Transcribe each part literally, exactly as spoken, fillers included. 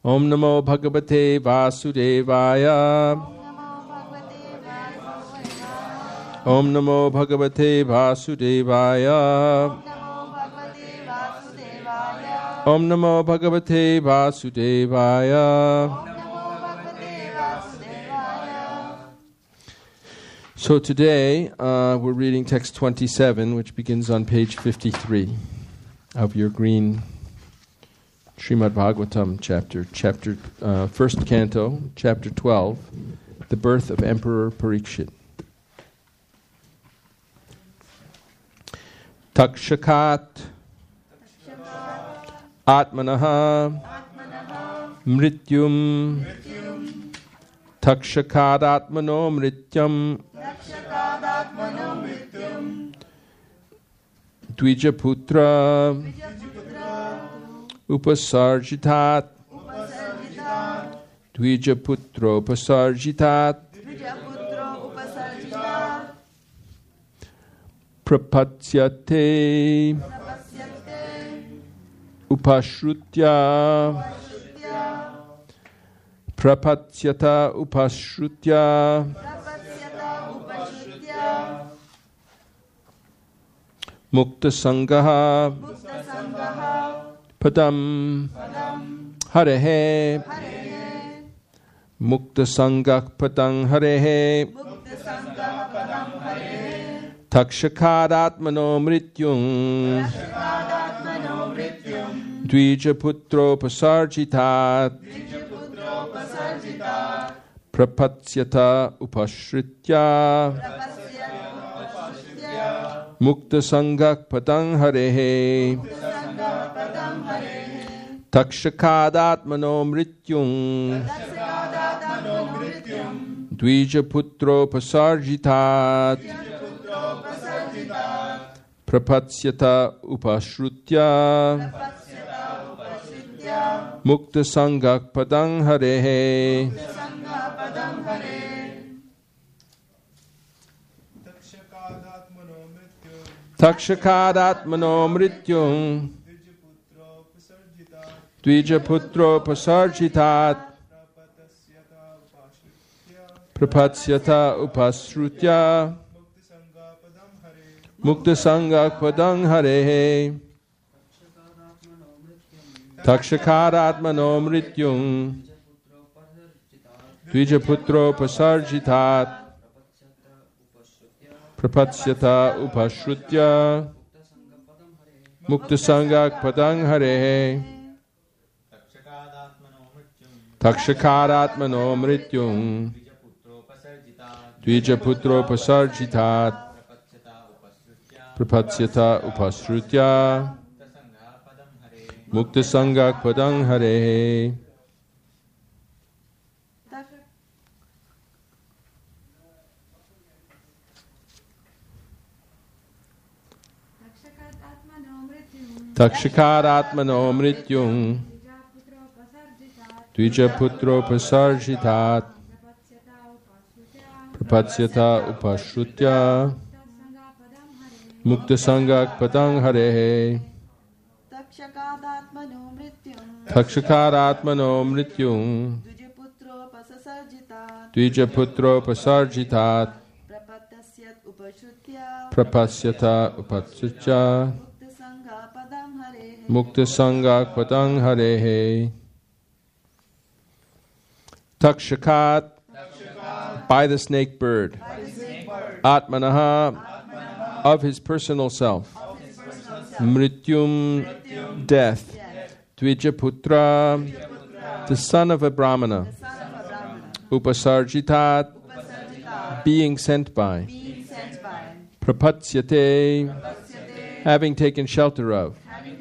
Om Namo Bhagavate Vasudevaya. Om Namo Bhagavate Vasudevaya. Om Namo Bhagavate Vasudevaya. So today uh, we're reading text twenty-seven, which begins on page fifty-three of your green Srimad Bhagavatam chapter, chapter uh, first canto, chapter twelve, the birth of Emperor Parikshit. Takshakat Atmanaha Mrityum Takshakat Atmano Mrityam Dvijaputra Upasarjitat Dvijaputra Upasarjitat Prapatyate Upashrutya Prapatyata Upashrutya Mukta Sangaha Padam Harehe Mukta Sangak Padang Harehe Takshakadatmano Mrityung Dvijaputro Pasarjitat Prapatsyata Upashritya Mukta Sangak Padang Harehe Takshakadatmano Mrityung Dvijaputro Pasarjitat Prapatsyata Upashrutya Mukta Sangak Padang Harehe Takshakadatmano Mrityung Dvijaputro Pasarjitat Prapatsyata Upashrutya Mukta Sangak Padang Harehe Takshakadatmano Mrityung Dvijaputro Pasarjitat Prapatsyata Upashrutya Mukta Sangak Padang Harehe Takshakadatmano Mrityung Dvijaputro Pasarjitat Prapatsyata Upashrutya Mukta Sangak Padang Harehe. Takshakadatmano Mrityung Dvijaputro Pasarjitat Prapatsyata Upashrutya Mukta Sangak Padang Harehe Takshakadatmano Mrityung Dvijaputro Pasarjitat Prapasyata Upashrutya Mukta Sangak Padang Harehe. Takshakat, by the snake bird. Atmanaha, of his personal self. Mrityum, death. Dvijaputra, the son of a Brahmana. Upasarjitat, being sent by. Prapatsyate, having taken shelter of.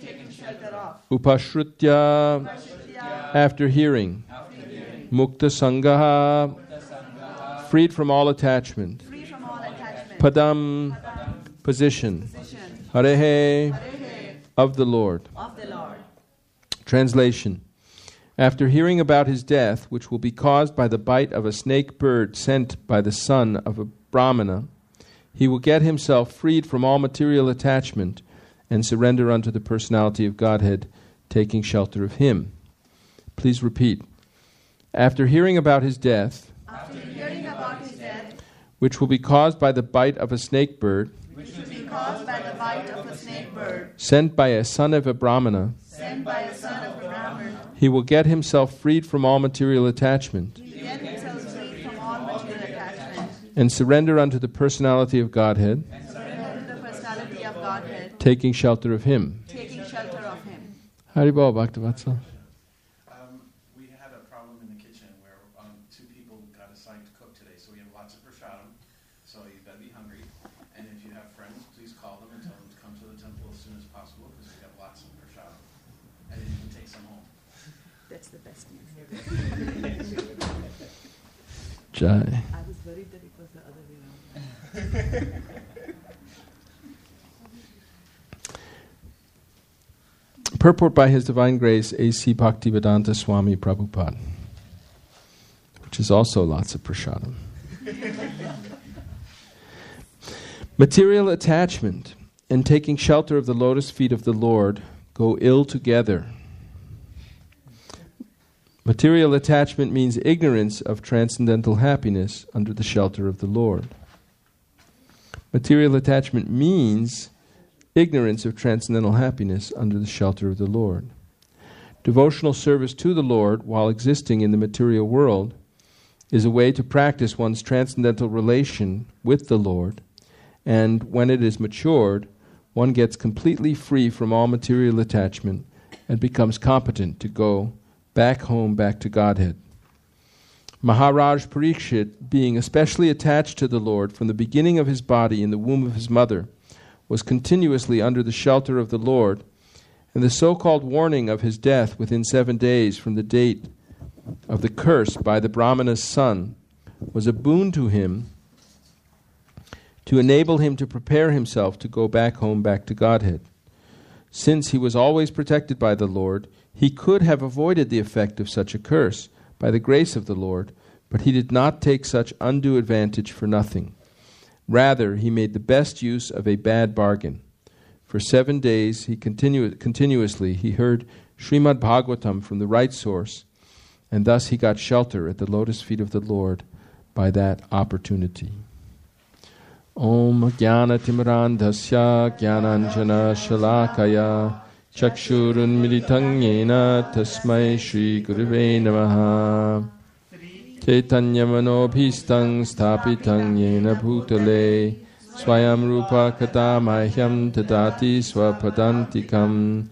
Upashrutya, after hearing. Mukta Sangaha, freed from all attachment. Padam, position. Harehe, of the Lord. Translation. After hearing about his death, which will be caused by the bite of a snake bird sent by the son of a Brahmana, he will get himself freed from all material attachment and surrender unto the personality of Godhead, taking shelter of him. Please repeat. After hearing about his death, After hearing about his death, which will be caused by the bite of a snake bird, which will be caused by the bite of a snake bird, sent by a son of a Brahmana, sent by a son of a Brahmin, he will get himself freed from all material attachment he get himself free from all material attachment, and surrender unto the personality of Godhead, and surrender to the personality of Godhead, taking shelter of him. taking shelter of him. Haribol, Bhaktivatsal. Um, we had a problem in the kitchen where um, two people got assigned to cook today, so we have lots of prasadam. So you better be hungry, and if you have friends, please call them and tell them to come to the temple as soon as possible because we have lots of prasadam, and then you can take some home. That's the best news. Jai. I was worried that it was the other way around. Purport by His Divine Grace A C Bhaktivedanta Swami Prabhupada, which is also lots of prasadam. Material attachment and taking shelter of the lotus feet of the Lord go ill together. Material attachment means ignorance of transcendental happiness under the shelter of the Lord. Material attachment means ignorance of transcendental happiness under the shelter of the Lord. Devotional service to the Lord while existing in the material world is a way to practice one's transcendental relation with the Lord, and when it is matured, one gets completely free from all material attachment and becomes competent to go back home, back to Godhead. Maharaj Parikshit, being especially attached to the Lord from the beginning of his body in the womb of his mother, was continuously under the shelter of the Lord, and the so-called warning of his death within seven days from the date of the curse by the Brahmana's son was a boon to him to enable him to prepare himself to go back home, back to Godhead. Since he was always protected by the Lord, he could have avoided the effect of such a curse by the grace of the Lord, but he did not take such undue advantage for nothing. Rather, he made the best use of a bad bargain. For seven days, he continu- continuously he heard Srimad Bhagavatam from the right source, and thus he got shelter at the lotus feet of the Lord by that opportunity. Om Jnana Timrandhasya Jnananjana Shalakaya Chakshurun Militang Yena Tasmai Shri Gurave Namaha Chaitanya Manobhistang Stapitang Yena Bhutale Swayam Rupa Katamahyam Tadati Swapadantikam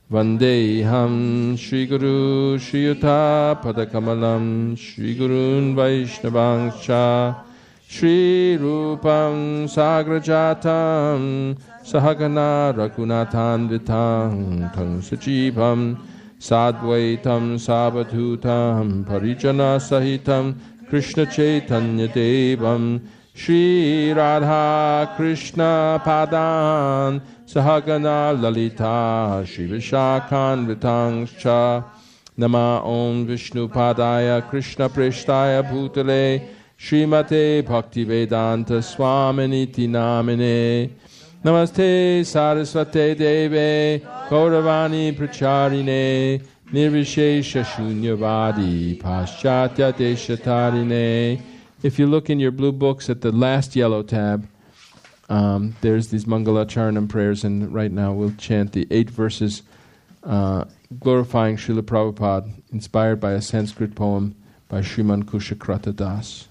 Vandeham Shri Guru Shri Yuta Padakamalam Shri Gurun Vaishnavangscha Shri Rupam Sagrajatam Sahagana Raghunathan Vitang Tang Sajivam Sadvaitam Sabadhutam Parijana Sahitam Krishna Chaitanya Devam Shri Radha Krishna Padan Sahagana Lalita Shri Vishakhan Vitangscha Nama Om Vishnu Padaya Krishna Preshtaya Bhutale Srimate Bhaktivedanta Swaminiti Namine Namaste Saraswate Deve Gauravani Pracharine Nirvishesha Shunyavadi Paschatya Deshatarine. If you look in your blue books at the last yellow tab, um, there's these Mangala Charanam prayers, and right now we'll chant the eight verses uh, glorifying Srila Prabhupada, inspired by a Sanskrit poem by Sriman Kushakrata Das.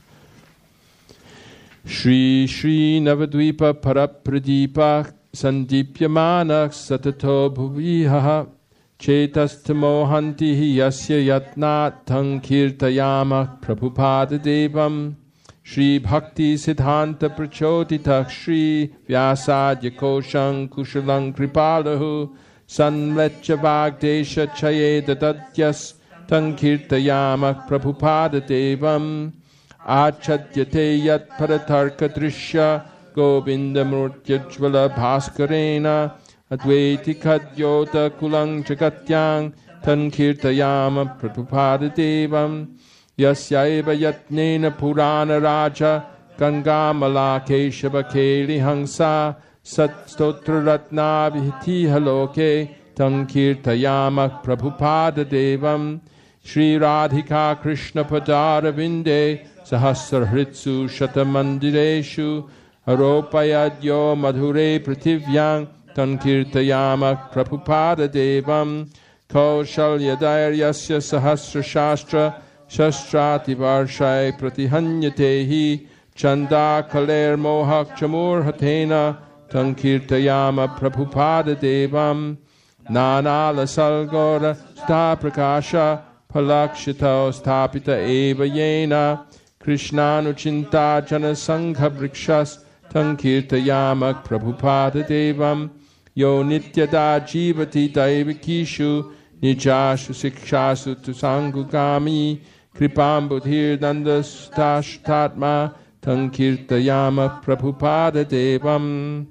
Shri Shri Navadvipa Parapradipa Sandipyamana Satato Bhuviha Chetastamo Hanti Yasya Yatnat Tang Kirtayama Prabhupada Devam Shri Bhakti Siddhanta Prachodita Shri Vyasadya Koshang Kushalang Kripalahu Sanlecha Vagdesha Chaye Dadadyas Tang Kirtayama Prabhupada Devam Achadyate Yat Paratarka Drishya Govinda Murtyajvala Bhaskarena Advaiti Kadyota Kulang Jagatyang Tan Kirtayama Prabhupada Devam Yasyaiva Yatnena Purana Raja Gangamala Keshava Keli Hangsa Sat Stotra Ratna Vihiti Haloke Tan Kirtayama Prabhupada Devam Shri Radhika Krishna Padarabinde Sahasrahritsu Shatamandireshu Aropayadyo Madhure Prativyang Tankirtayama Prabhupada Devam Kaushalyadaryasya Sahasra Shastra Shastrati Varshai Pratihanyatehi Chanda Kaler Mohak Chamur Hatena Tankirtayama Prabhupada Devam Nana Lasalgora Sta Prakasha Palakshita Stapita Eva Yena Krishnanuchinta Jana Sangha Brikshas Tankirtayamak Prabhupada Devam Yo Nityada Jivati Daivikishu Nijashu Sikshasu Tusangugami Kripam Budhir Dandas Tatma Tankirtayamak Prabhupada Devam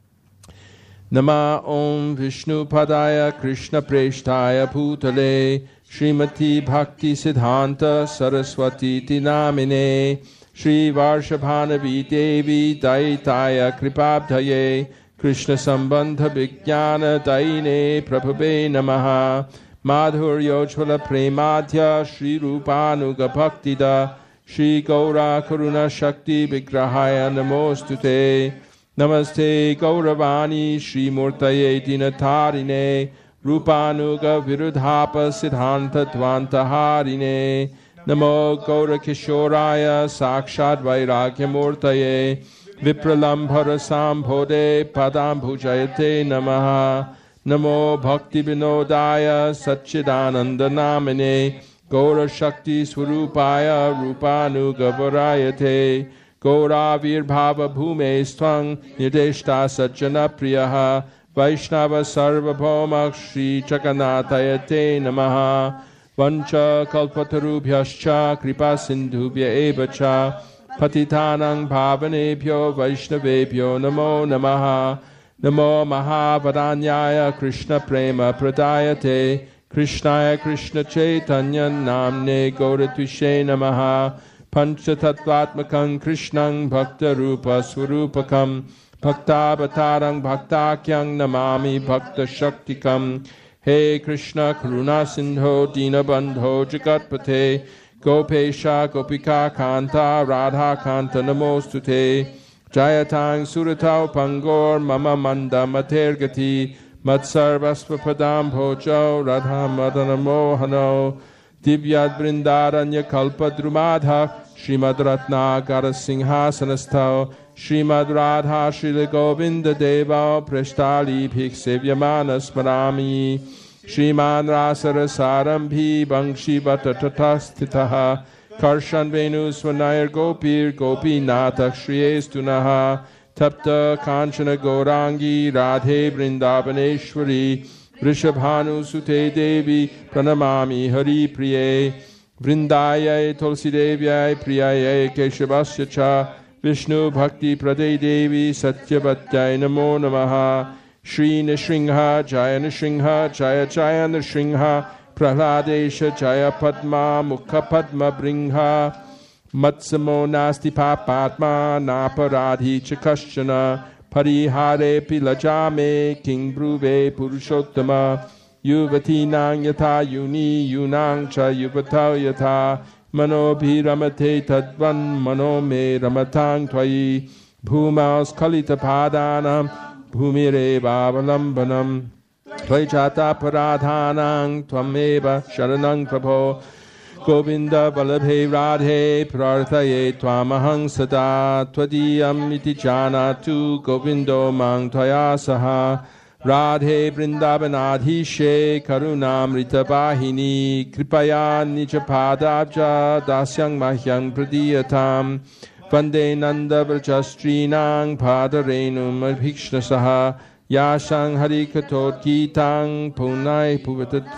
Nama Om Vishnu Padaya Krishna Preshtaya Bhutale Srimati Bhakti Siddhanta Saraswati Tinamine Shri Varshabhanavi Devi Daitaya Kripabdhaye Krishna Sambandha Vijnana Daine Prabhave Namaha Madhuryo Chvala Premadhya Shri Rupanuga Bhaktida Shri Gaura Karuna Shakti Vigrahaya Namostute Namaste Gauravani Shri Murtaye Dinatarine Rupanuga Virudhapa Siddhanta Dvanta Harine Namo Gaura Kishoraya Sakshat Vairagya Murtaye Vipralambhara Sambhode Padam Bhujayate Namaha Namo Bhakti Vinodaya Satchidananda Namine Gaura Shakti Swarupaya Rupanuga Varayate Gaura Virbhava Bhume Stvang Nideshta Sajjana Priyaha Vaishnava Sarvabhauma Shri Chakanatayate Namaha Vancha Kalpatarubhyascha Kripa Sindhubhya Evacha Patitanang Bhavanebhyo Vaishnavebhyo Namo Namaha Namo Mahavadanyaya Krishna Prema Pradayate Krishnaya Krishna Chaitanya Namne Gauratvishe Namaha Panchatattvatmakam Krishnang Bhakta Rupa Swarupakam Bhakta-avatarang bhaktakyang namami bhakta shaktikam He Krishna Karuna Sindho Dinabandho Jagatpate Gopesha Gopika Kanta Radha Kanta Namostute Jayatang Suratau Pangor Mama Manda Matergati Matsarvasva Padam Bhojo Radha Madana Mohano Divyad Vrindaranya Kalpa Drumadha Srimad Ratna Gara Singhasanastao Srimad Radha Srila Govinda Deva Prashtali Bhiksevamana Smarami Sriman Rasara Sarambhi Bangshi Bhattatatastitaha Karshan Venu Swanayar Gopir Gopi Natak Shriyestunaha Tapta Kanchana Gaurangi Radhe Vrindavaneshwari Vrishabhanu Sute Devi Pranamami Hari Priye Vrindayai Tulsi Devyai Priyayai Keshavasya Cha Vishnu Bhakti Prade Devi Satyavatyai Namo Namaha Shri Nishringha Jaya Nishringha Jaya Jaya Nishringha Prahladesha Jaya Padma Mukha Padma Bringha Matsamo Nasti Papatma Naparadhi Chakashana Parihare Pilajame King Bruve Purushottama Yuvati Nang Yata Yuni Yunang Cha Yuvatau Yata Mano Bhiramate Tadvan Mano Me Ramatang Twayi Bhumaus Kalita Padanam Bhumire Bavalambanam Tvajata Paradhanang Tvameva Sharanang Prabho Govinda Valabhe Radhe Prarthaye Tvamahang Sada Twadiyam Iti Janatu Govindo Mang Tvaya Saha Radhe Vrindavanadhishe Karunamrita Bahini Kripaya Nichapadabja Dasyang Mahyang Pradiyatam Vande Nanda Vrajastrinang Padarenum Abhikshnasaha Yashang Harikatot Gitang Punai Puvatat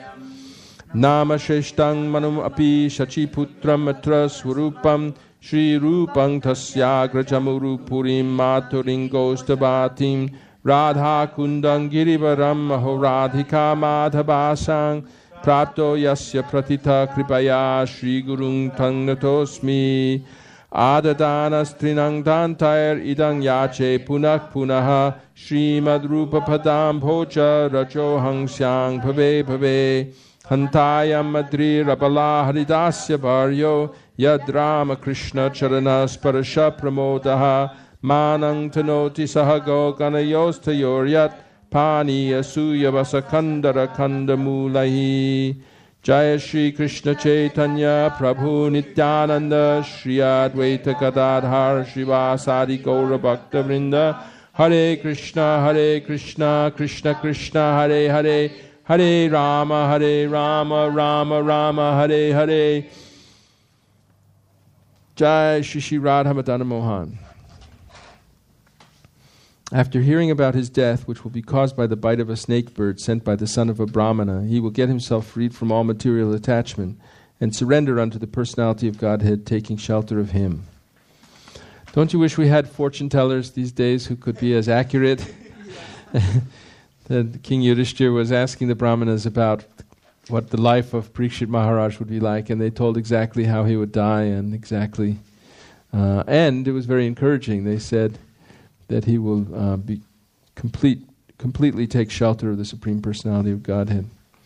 Nama Shrestang Manum Api Shachiputram Matra Swarupam Shri Rupang Tasyagrajamuru Purim Maturingostabatim Radha Kundang Girivaram Mahoradhika Madhavasang Prapto Yasya Pratita Kripaya Shri Gurung Tangnatosmi Adadanas Trinang Dantair Idang Yache Punak Punaha Shri Madrupa Padam Bhoja Rajo Hangsyang Bhave Bhave Hantayam Madri Rabala Haridasya Varyo Yadrama Krishna Charanas Parasha Pramodaha Manang Tanoti Sahago Ganayostayoryat Pani Asuya Vasakandara Kandamulahi Jaya Shri Krishna Chaitanya Prabhu Nityananda Shri Advaita Gadadhar Srivasadi Gaura Bhakta Vrinda Hare Krishna Hare Krishna Krishna Krishna Hare Hare Hare Rama Hare Rama Rama Rama Hare Hare Jai Shri Shri Radha Madana Mohan. After hearing about his death, which will be caused by the bite of a snake bird sent by the son of a Brahmana, he will get himself freed from all material attachment and surrender unto the personality of Godhead, taking shelter of him. Don't you wish we had fortune tellers these days who could be as accurate? That King Yudhishthira was asking the Brahmanas about what the life of Parikshit Maharaj would be like, and they told exactly how he would die and exactly... Uh, and it was very encouraging. They said that he will uh, be complete, completely take shelter of the Supreme Personality of Godhead.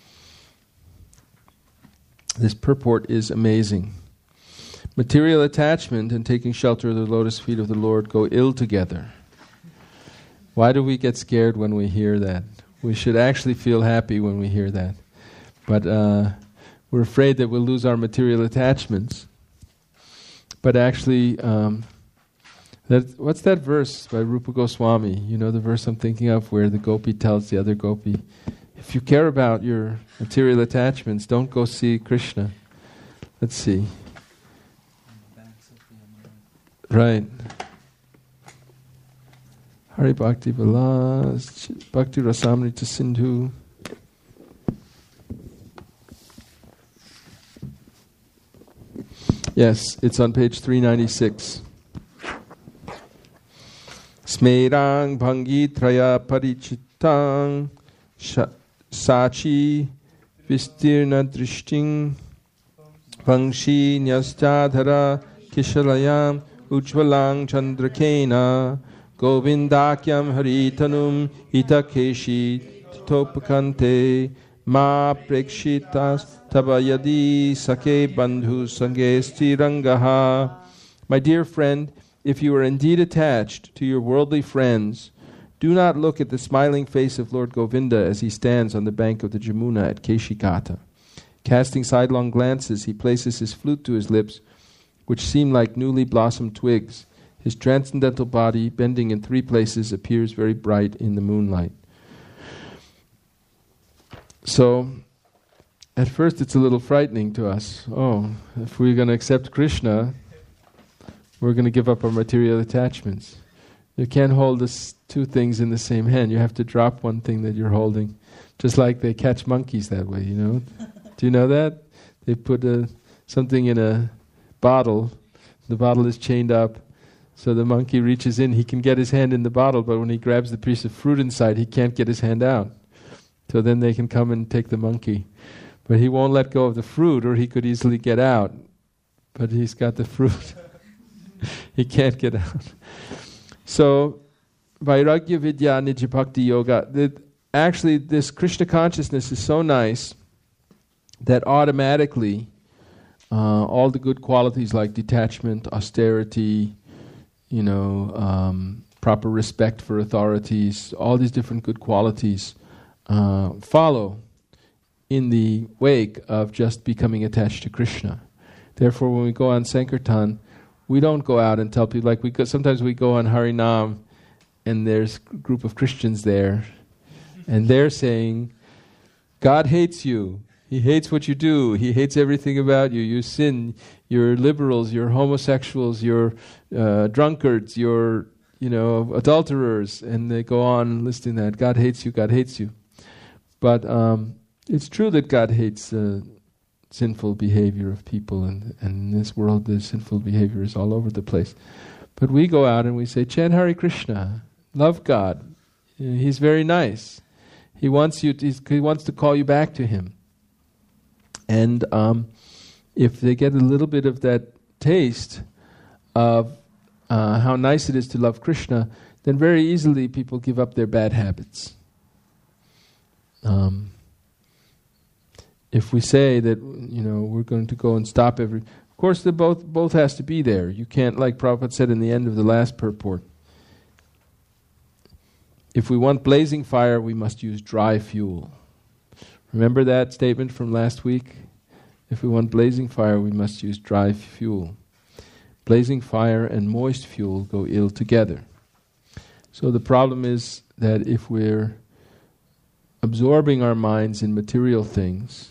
This purport is amazing. Material attachment and taking shelter of the lotus feet of the Lord go ill together. Why do we get scared when we hear that? We should actually feel happy when we hear that. But uh, we're afraid that we'll lose our material attachments. But actually... Um, That, what's that verse by Rupa Goswami? You know the verse I'm thinking of where the gopi tells the other gopi, if you care about your material attachments, don't go see Krishna. Let's see. Right. Hari Bhakti Vilas, Bhakti Rasamrita Sindhu. Yes, it's on page three ninety-six. Smerang bhangi traya parichitang sachi vistirna drishting vangshi nyastadhara kishalayam ujvalang chandrakena govindakyam haritanum itakeshi titopakante ma prekshitas tabayadi sake bandhu sange stirangaha. My dear friend, if you are indeed attached to your worldly friends, do not look at the smiling face of Lord Govinda as he stands on the bank of the Jamuna at Keshikata. Casting sidelong glances, he places his flute to his lips, which seem like newly blossomed twigs. His transcendental body, bending in three places, appears very bright in the moonlight. So, at first it's a little frightening to us. Oh, if we're going to accept Krishna, we're going to give up our material attachments. You can't hold this two things in the same hand. You have to drop one thing that you're holding. Just like they catch monkeys that way, you know. Do you know that? They put a, something in a bottle. The bottle is chained up. So the monkey reaches in. He can get his hand in the bottle, but when he grabs the piece of fruit inside, he can't get his hand out. So then they can come and take the monkey. But he won't let go of the fruit, or he could easily get out. But he's got the fruit. He can't get out. So, Vairagya Vidya Nijya Bhakti Yoga, that actually this Krishna consciousness is so nice that automatically uh, all the good qualities like detachment, austerity, you know, um, proper respect for authorities, all these different good qualities uh, follow in the wake of just becoming attached to Krishna. Therefore, when we go on Sankirtan, we don't go out and tell people, like we go, sometimes we go on Harinam and there's a group of Christians there and they're saying, God hates you. He hates what you do. He hates everything about you. You sin. You're liberals. You're homosexuals. You're uh, drunkards. You're, you know, adulterers. And they go on listing that. God hates you. God hates you. But um, it's true that God hates uh, sinful behavior of people, and, and in this world the sinful behavior is all over the place. But we go out and we say, chant Hare Krishna, love God. He's very nice. He wants you. To, he wants to call you back to Him. And um, if they get a little bit of that taste of uh, how nice it is to love Krishna, then very easily people give up their bad habits. Um, if we say that, you know, we're going to go and stop every... Of course, the both both has to be there. You can't, like Prabhupada said in the end of the last purport, if we want blazing fire, we must use dry fuel. Remember that statement from last week? If we want blazing fire, we must use dry fuel. Blazing fire and moist fuel go ill together. So the problem is that if we're absorbing our minds in material things,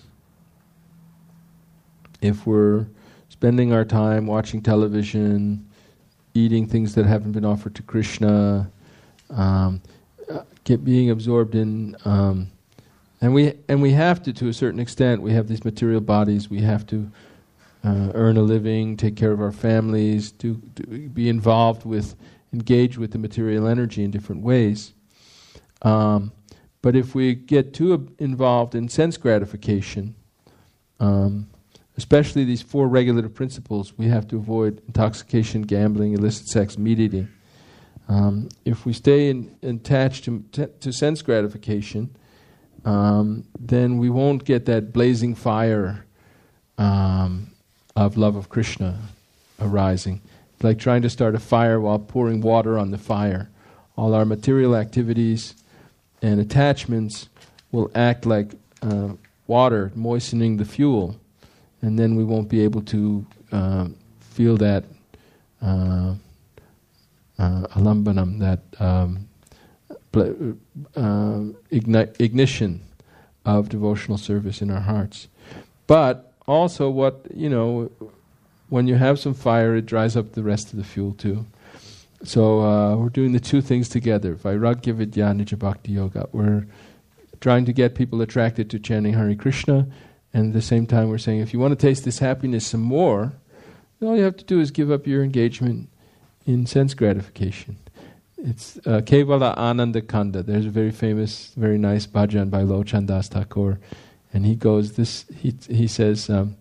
if we're spending our time watching television, eating things that haven't been offered to Krishna, um, get being absorbed in, um, and we and we have to, to a certain extent, we have these material bodies, we have to uh, earn a living, take care of our families, do, do be involved with, engage with the material energy in different ways. Um, but if we get too ab- involved in sense gratification, um, especially these four regulative principles, we have to avoid intoxication, gambling, illicit sex, meat eating. Um, if we stay in, attached to, t- to sense gratification, um, then we won't get that blazing fire um, of love of Krishna arising. It's like trying to start a fire while pouring water on the fire. All our material activities and attachments will act like uh, water, moistening the fuel. And then we won't be able to uh, feel that uh, uh, alambanam, that um, bl- uh, igni- ignition of devotional service in our hearts. But also, what you know, when you have some fire, it dries up the rest of the fuel too. So uh, we're doing the two things together. Vairagya Vidya Nija Bhakti Yoga. We're trying to get people attracted to chanting Hare Krishna. And at the same time, we're saying, if you want to taste this happiness some more, all you have to do is give up your engagement in sense gratification. It's uh, Kevala Ananda Kanda. There's a very famous, very nice bhajan by Lochan Das Thakur, and he goes, this. He he says, um,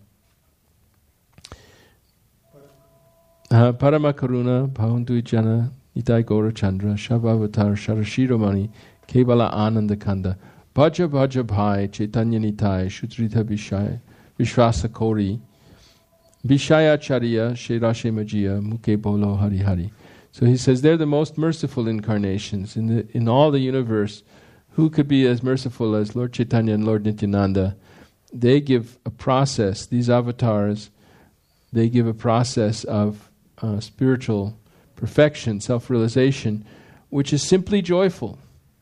Parama Karuna Bhavantu Jana Nitai Gaura Chandra Shabhavatar Sharashiromani Kevala Ananda Kanda. Bhaja Bhaja Bhai Chaitanya Nitai Shutrita Vishaya Vishwasa Kori Vishaya Charya Shirashe Majia Muke Bolo Hari Hari. So he says they're the most merciful incarnations in the in all the universe. Who could be as merciful as Lord Chaitanya and Lord Nityananda? They give a process, these avatars, they give a process of uh, spiritual perfection, self-realization, which is simply joyful.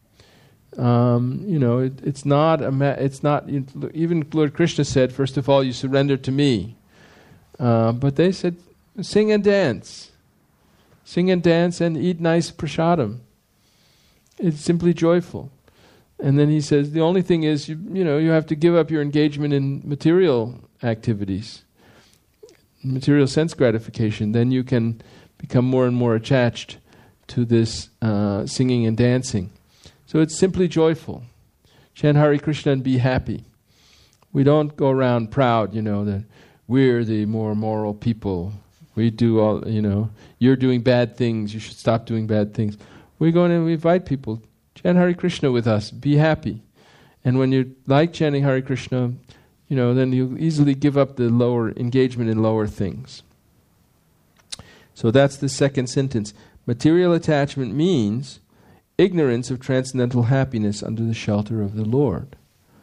Um, you know, it, it's not a ma- it's not even Lord Krishna said, first of all, you surrender to me. Uh, but they said, sing and dance, sing and dance, and eat nice prasadam. It's simply joyful. And then he says, the only thing is, you, you know, you have to give up your engagement in material activities, material sense gratification. Then you can become more and more attached to this uh, singing and dancing. So it's simply joyful. Chant Hare Krishna and be happy. We don't go around proud, you know, that we're the more moral people. We do all, you know, you're doing bad things, you should stop doing bad things. We're going to invite people, chant Hare Krishna with us, be happy. And when you like chanting Hare Krishna, you know, then you easily give up the lower engagement in lower things. So that's the second sentence. Material attachment means ignorance of transcendental happiness under the shelter of the Lord.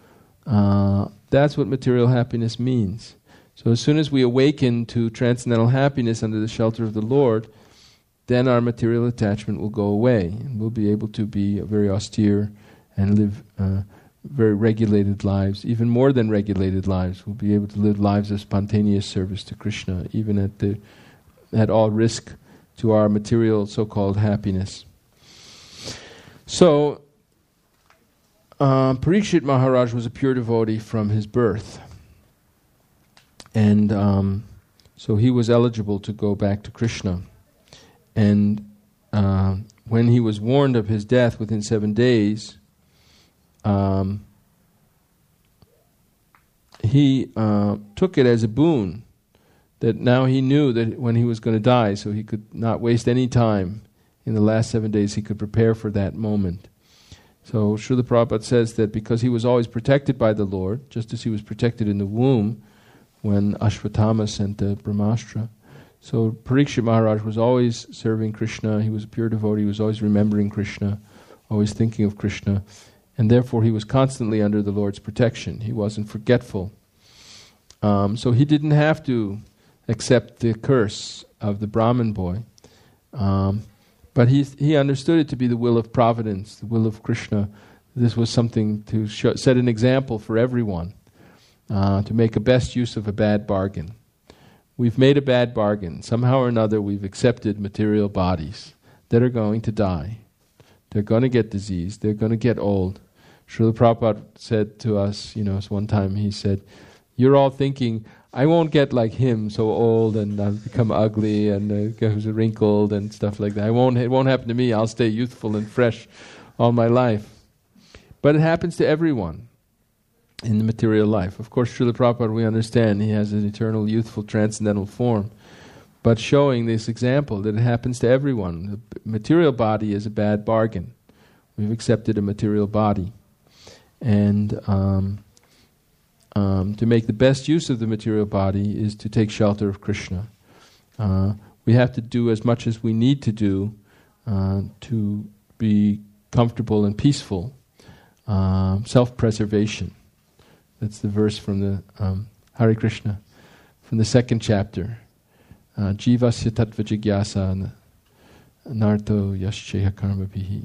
Uh, that's what material happiness means. So as soon as we awaken to transcendental happiness under the shelter of the Lord, then our material attachment will go away, and we'll be able to be very austere and live uh, very regulated lives, even more than regulated lives. We'll be able to live lives of spontaneous service to Krishna, even at the at all risk to our material so-called happiness. So, uh, Parikshit Maharaj was a pure devotee from his birth. And um, so he was eligible to go back to Krishna. And uh, when he was warned of his death within seven days, um, he uh, took it as a boon, that now he knew that when he was going to die, so he could not waste any time. In the last seven days, he could prepare for that moment. So Srila Prabhupada says that because he was always protected by the Lord, just as he was protected in the womb when Ashwatthama sent the Brahmastra, so Parikshit Maharaj was always serving Krishna, he was a pure devotee, he was always remembering Krishna, always thinking of Krishna, and therefore he was constantly under the Lord's protection. He wasn't forgetful. Um, so he didn't have to accept the curse of the Brahmin boy. Um, but he he understood it to be the will of providence, the will of Krishna. This was something to show, set an example for everyone, uh, to make a best use of a bad bargain. We've made a bad bargain. Somehow or another we've accepted material bodies that are going to die. They're going to get diseased. They're going to get old. Srila Prabhupada said to us, you know, one time he said, you're all thinking, I won't get like him, so old and I'll become ugly and uh, wrinkled and stuff like that. I won't. It won't happen to me. I'll stay youthful and fresh all my life. But it happens to everyone in the material life. Of course, Srila Prabhupada, we understand, he has an eternal, youthful, transcendental form. But showing this example that it happens to everyone. The material body is a bad bargain. We've accepted a material body. And um, um, to make the best use of the material body is to take shelter of Krishna. Uh, we have to do as much as we need to do uh, to be comfortable and peaceful. Uh, self-preservation. That's the verse from the um, Hare Krishna, from the second chapter. Uh, Jivasya tattva jigyasa narto yascheha karma bhihi.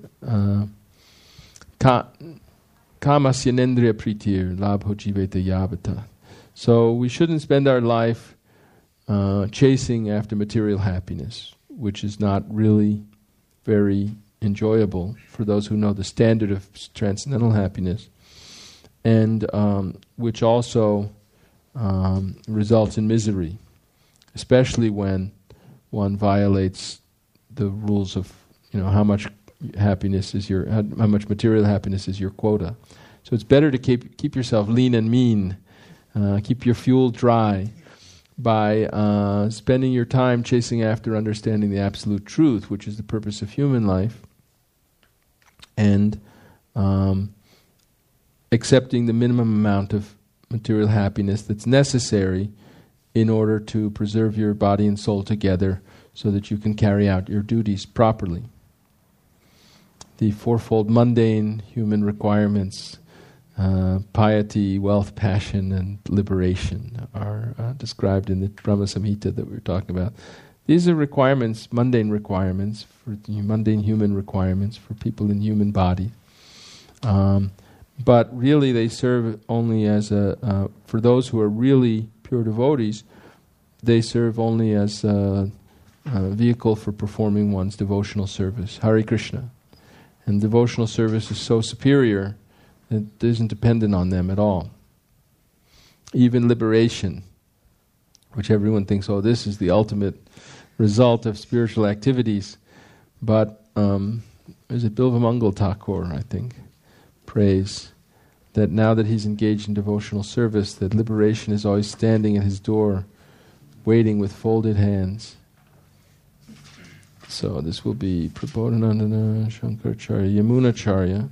Kamasya nendriya pritir labho jiveta yavata. So we shouldn't spend our life uh, chasing after material happiness, which is not really very enjoyable for those who know the standard of transcendental happiness, and um, which also um, results in misery, especially when one violates the rules of, you know, how much happiness is your, how, how much material happiness is your quota. So it's better to keep keep yourself lean and mean, uh, keep your fuel dry by uh, spending your time chasing after understanding the absolute truth, which is the purpose of human life, and um, accepting the minimum amount of material happiness that's necessary in order to preserve your body and soul together so that you can carry out your duties properly. The fourfold mundane human requirements, uh, piety, wealth, passion, and liberation are uh, described in the Brahma Samhita that we were talking about. These are requirements, mundane requirements, for mundane human requirements for people in human body. Um, but really they serve only as a, uh, for those who are really pure devotees, they serve only as a, a vehicle for performing one's devotional service. Hare Krishna. And devotional service is so superior that it isn't dependent on them at all. Even liberation, which everyone thinks, oh, this is the ultimate result of spiritual activities. But um, is it Bilvamangal Thakur, I think, prays that now that he's engaged in devotional service, that liberation is always standing at his door, waiting with folded hands. So this will be Prabodhanandana, Shankaracharya, Yamunacharya.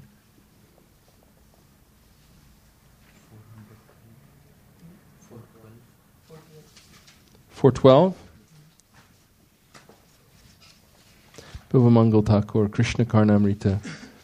four twelve. Bilvamangal Thakur, Krishna Karnamrita.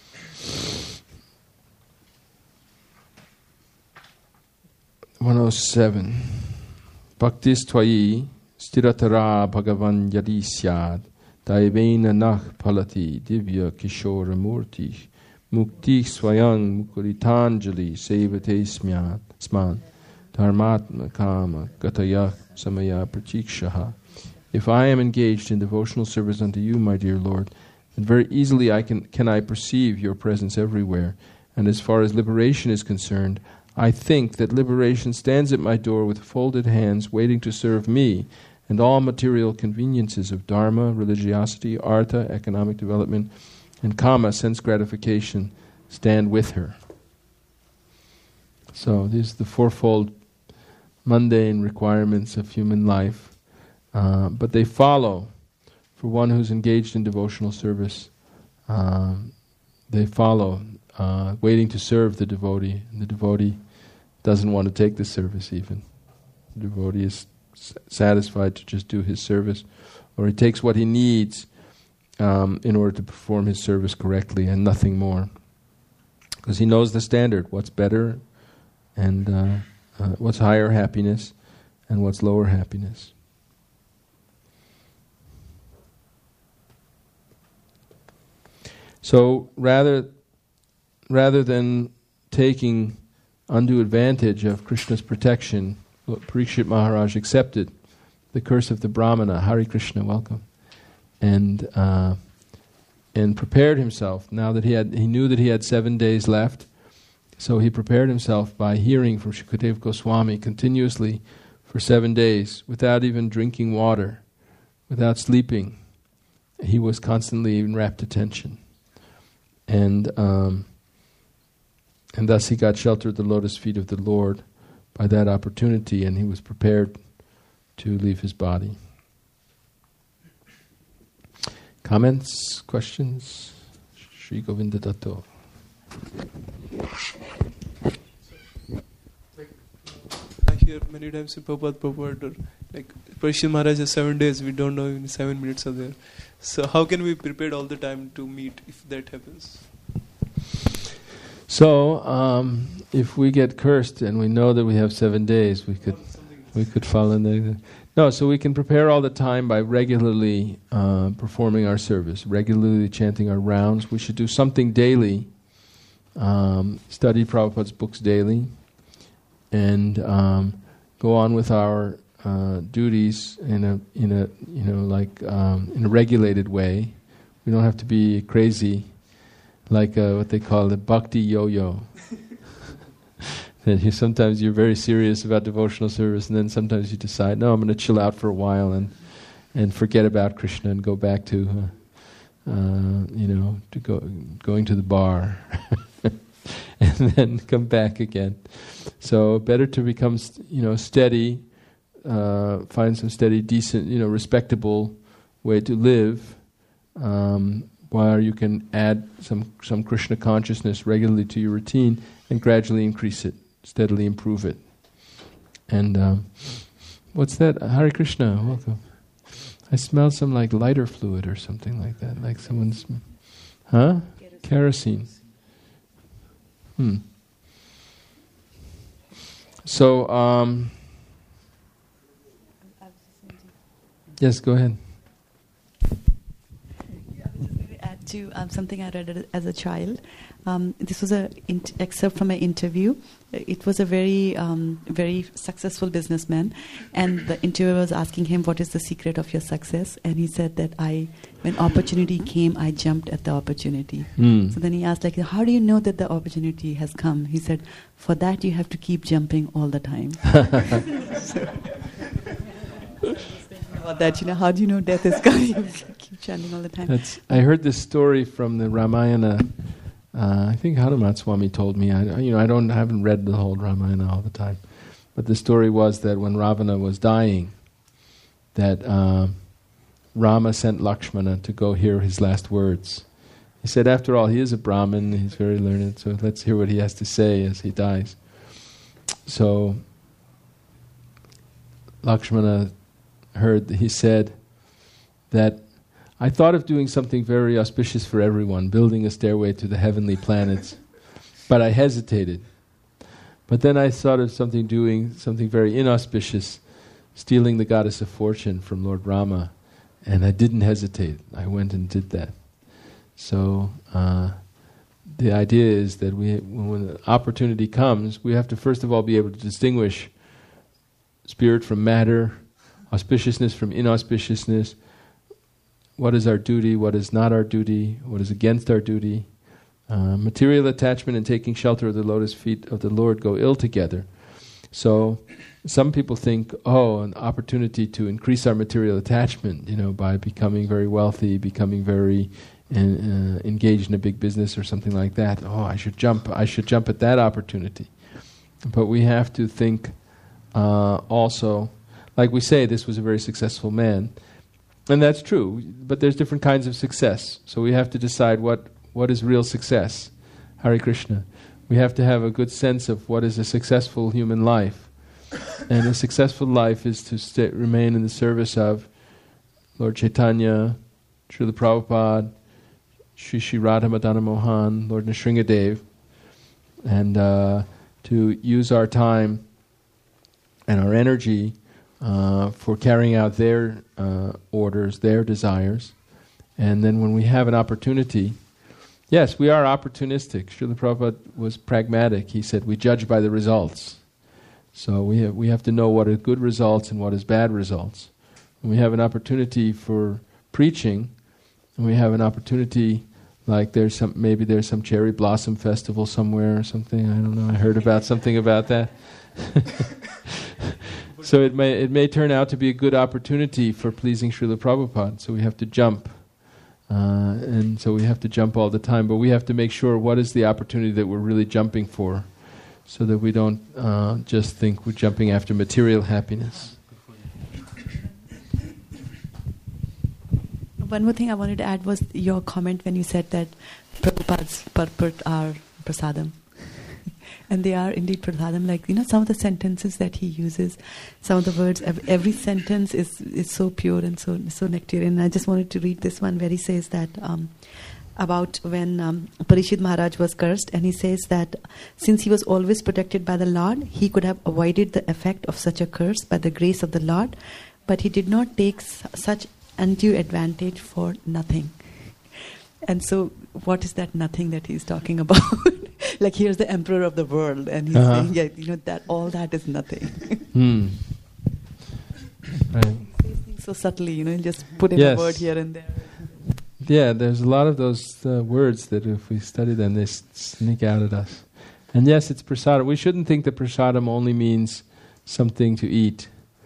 one oh seven. Bhaktis tvayi stiratara bhagavan yadi syad daivena nah palati divya kishora murti mukti swayang mukuritanjali sevate smyan sman dharmatma kama gataya samaya pratikshaha. If I am engaged in devotional service unto you, my dear Lord, then very easily I can can I perceive your presence everywhere. And as far as liberation is concerned, I think that liberation stands at my door with folded hands waiting to serve me, and all material conveniences of dharma, religiosity, artha, economic development, and kama, sense gratification, stand with her. So these are the fourfold mundane requirements of human life, uh, but they follow for one who's engaged in devotional service. Um, they follow uh, waiting to serve the devotee, and the devotee doesn't want to take the service even. The devotee is s- satisfied to just do his service, or he takes what he needs um, in order to perform his service correctly and nothing more. Because he knows the standard, what's better and uh, uh, what's higher happiness and what's lower happiness. So rather, rather than taking undue advantage of Krishna's protection, Parikshit Maharaj accepted the curse of the Brahmana, Hare Krishna, welcome, and uh, and prepared himself. Now that he had, he knew that he had seven days left, so he prepared himself by hearing from Shukadeva Goswami continuously for seven days, without even drinking water, without sleeping. He was constantly in rapt attention. And um, and thus he got shelter at the lotus feet of the Lord by that opportunity, and he was prepared to leave his body. Comments, questions? Shri Govinda Datta. I hear many times in Prabhupada, Prabhupada, like Parikshit Maharaj has seven days, we don't know even seven minutes are there. So how can we prepare all the time to meet if that happens? So, um, if we get cursed and we know that we have seven days, we could we could fall in the... No, so we can prepare all the time by regularly uh, performing our service, regularly chanting our rounds. We should do something daily, um, study Prabhupada's books daily, and um, go on with our uh, duties in a in a you know like um, in a regulated way. We don't have to be crazy, like uh, what they call the bhakti yo-yo. That you sometimes you're very serious about devotional service, and then sometimes you decide, no, I'm going to chill out for a while and and forget about Krishna and go back to uh, uh, you know to go going to the bar, and then come back again. So better to become you know steady, uh, find some steady, decent, you know, respectable way to live, um, while you can add some some Krishna consciousness regularly to your routine and gradually increase it. Steadily improve it. And um, what's that? Hare Krishna, welcome. I smell some like lighter fluid or something like that, like someone's... Huh? Kerosene. Hmm. So, um... yes, go ahead. Yeah, I was just going to add to um, something I read as a child. Um, this was an int- excerpt from an interview. It was a very, um, very successful businessman, and the interviewer was asking him, "What is the secret of your success?" And he said that I, when opportunity came, I jumped at the opportunity. Mm. So then he asked, like, "How do you know that the opportunity has come?" He said, "For that you have to keep jumping all the time." So, about that, you know, how do you know death is coming? You keep chanting all the time. That's, I heard this story from the Ramayana. Uh, I think Hanuman Swami told me. I, you know, I don't, I haven't read the whole Ramayana all the time, but the story was that when Ravana was dying, that uh, Rama sent Lakshmana to go hear his last words. He said, after all, he is a Brahmin, he's very learned, so let's hear what he has to say as he dies. So Lakshmana heard, he said that, I thought of doing something very auspicious for everyone, building a stairway to the heavenly planets, but I hesitated. But then I thought of something doing something very inauspicious, stealing the goddess of fortune from Lord Rama, and I didn't hesitate. I went and did that. So uh, the idea is that we, when the opportunity comes, we have to first of all be able to distinguish spirit from matter, auspiciousness from inauspiciousness. What is our duty, what is not our duty, what is against our duty. Uh, material attachment and taking shelter of the lotus feet of the Lord go ill together. So some people think, oh, an opportunity to increase our material attachment, you know, by becoming very wealthy, becoming very in, uh, engaged in a big business or something like that. Oh, I should jump, I should jump at that opportunity. But we have to think uh, also, like we say, this was a very successful man. And that's true, but there's different kinds of success. So we have to decide what, what is real success. Hare Krishna. We have to have a good sense of what is a successful human life. And a successful life is to stay, remain in the service of Lord Chaitanya, Srila Prabhupada, Sri Sri Radha Madana Mohan, Lord Nrsingadev, and uh, to use our time and our energy uh, for carrying out their uh, orders, their desires. And then when we have an opportunity, yes, we are opportunistic. Srila Prabhupada was pragmatic. He said, we judge by the results. So we have, we have to know what are good results and what is bad results. When we have an opportunity for preaching, and we have an opportunity, like there's some, maybe there's some cherry blossom festival somewhere or something, I don't know, I heard about something about that. So it may it may turn out to be a good opportunity for pleasing Srila Prabhupada, so we have to jump. Uh, and so we have to jump all the time, but we have to make sure what is the opportunity that we're really jumping for, so that we don't uh, just think we're jumping after material happiness. One more thing I wanted to add was your comment when you said that Prabhupada's purport are prasadam. And they are indeed prasadam. Like, you know, some of the sentences that he uses, some of the words, every sentence is, is so pure and so so nectarian. And I just wanted to read this one where he says that um, about when um, Parikshit Maharaj was cursed, and he says that since he was always protected by the Lord, he could have avoided the effect of such a curse by the grace of the Lord, but he did not take s- such undue advantage for nothing. And so what is that nothing that he's talking about? Like, here's the emperor of the world, and he's uh-huh. saying, yeah, you know, that all that is nothing. Hmm. Right. He says things so subtly, you know, he'll just put in Yes. a word here and there. Yeah, there's a lot of those uh, words that if we study them, they s- sneak out at us. And yes, it's prasadam. We shouldn't think that prasadam only means something to eat.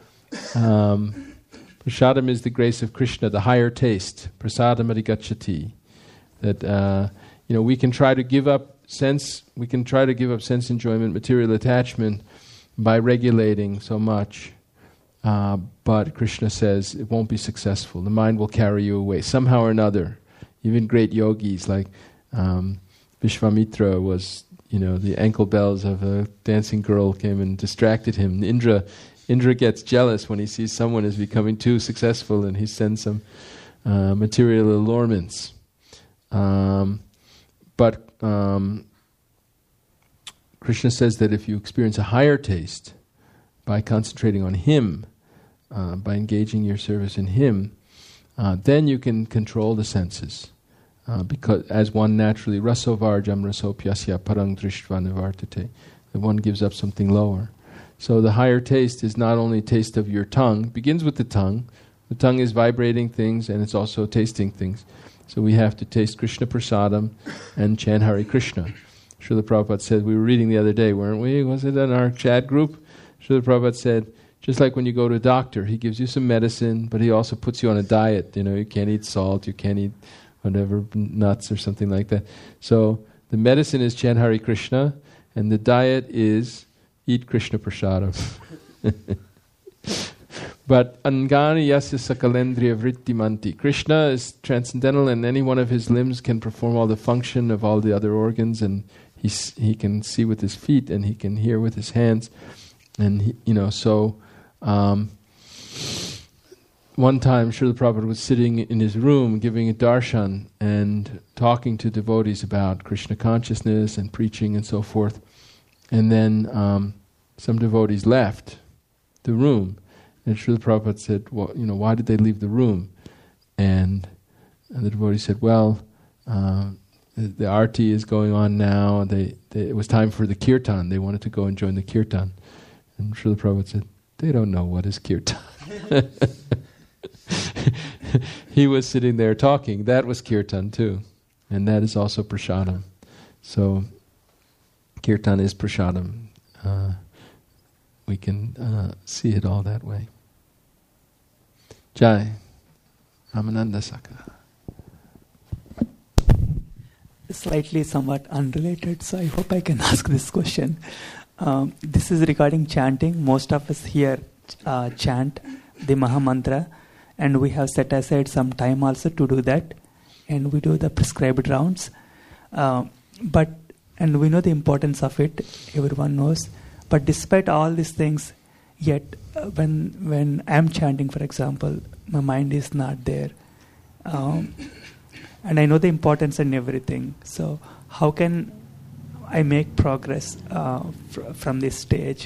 Um, prasadam is the grace of Krishna, the higher taste. Prasadam adhigacchati. That uh, you know, we can try to give up sense. We can try to give up sense enjoyment, material attachment, by regulating so much. Uh, but Krishna says it won't be successful. The mind will carry you away somehow or another. Even great yogis like um, Vishvamitra was, you know, the ankle bells of a dancing girl came and distracted him. Indra, Indra gets jealous when he sees someone is becoming too successful, and he sends some uh, material allurements. Um, but um, Krishna says that if you experience a higher taste by concentrating on Him, uh, by engaging your service in Him, uh, then you can control the senses. Uh, because as one naturally, rasovarjam rasopyasya parang drishtva nivartate, that one gives up something lower. So the higher taste is not only taste of your tongue, begins with the tongue. The tongue is vibrating things, and it's also tasting things. So we have to taste Krishna prasadam and chant Hare Krishna. Srila Prabhupada said, we were reading the other day, weren't we? Was it in our chat group? Srila Prabhupada said, just like when you go to a doctor, he gives you some medicine, but he also puts you on a diet. You know, you can't eat salt, you can't eat whatever, nuts or something like that. So the medicine is chant Hare Krishna, and the diet is eat Krishna prasadam. But angani yasya sakalendriya vrittimanti. Krishna is transcendental, and any one of his limbs can perform all the function of all the other organs, and he he can see with his feet, and he can hear with his hands, and he, you know. So, um, one time, Srila Prabhupada was sitting in his room giving a darshan and talking to devotees about Krishna consciousness and preaching and so forth, and then um, some devotees left the room. And Srila Prabhupada said, well, you know, why did they leave the room? And, and the devotee said, well, uh, the, the arti is going on now. They, they, it was time for the kirtan. They wanted to go and join the kirtan. And Srila Prabhupada said, they don't know what is kirtan. He was sitting there talking. That was kirtan too. And that is also prasadam. So, kirtan is prasadam. Uh, we can uh, see it all that way. Jai. Ramananda Saka. Slightly somewhat unrelated, so I hope I can ask this question. Um, this is regarding chanting. Most of us here uh, chant the Maha Mantra, and we have set aside some time also to do that, and we do the prescribed rounds. Uh, but and we know the importance of it. Everyone knows. But despite all these things, yet uh, when when I'm chanting, for example, my mind is not there, um, and I know the importance and everything. So how can I make progress uh, fr- from this stage?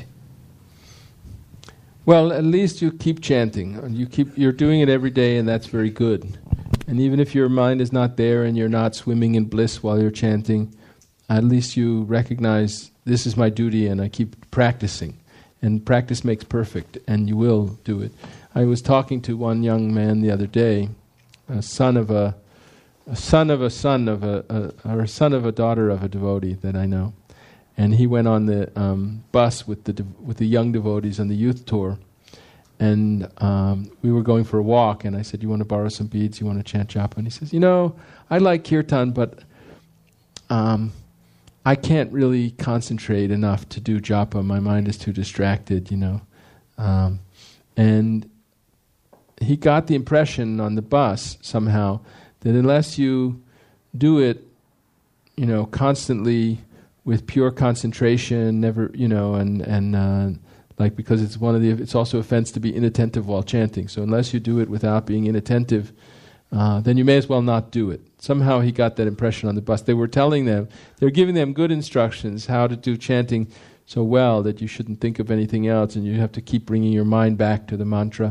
Well, at least you keep chanting. You keep. You're doing it every day, and that's very good. And even if your mind is not there and you're not swimming in bliss while you're chanting, at least you recognize this is my duty, and I keep practicing. And practice makes perfect, and you will do it. I was talking to one young man the other day, a son of a, a son of a son of a, a or a son of a daughter of a devotee that I know. And he went on the um, bus with the de- with the young devotees on the youth tour, and um, we were going for a walk. And I said, "You want to borrow some beads? You want to chant japa?" And he says, "You know, I like kirtan, but um, I can't really concentrate enough to do japa. My mind is too distracted, you know." Um, and he got the impression on the bus somehow that unless you do it, you know, constantly, with pure concentration, never, you know, and and uh, like because it's one of the, it's also offense to be inattentive while chanting. So unless you do it without being inattentive, uh, then you may as well not do it. Somehow he got that impression on the bus. They were telling them, they were giving them good instructions how to do chanting so well that you shouldn't think of anything else, and you have to keep bringing your mind back to the mantra.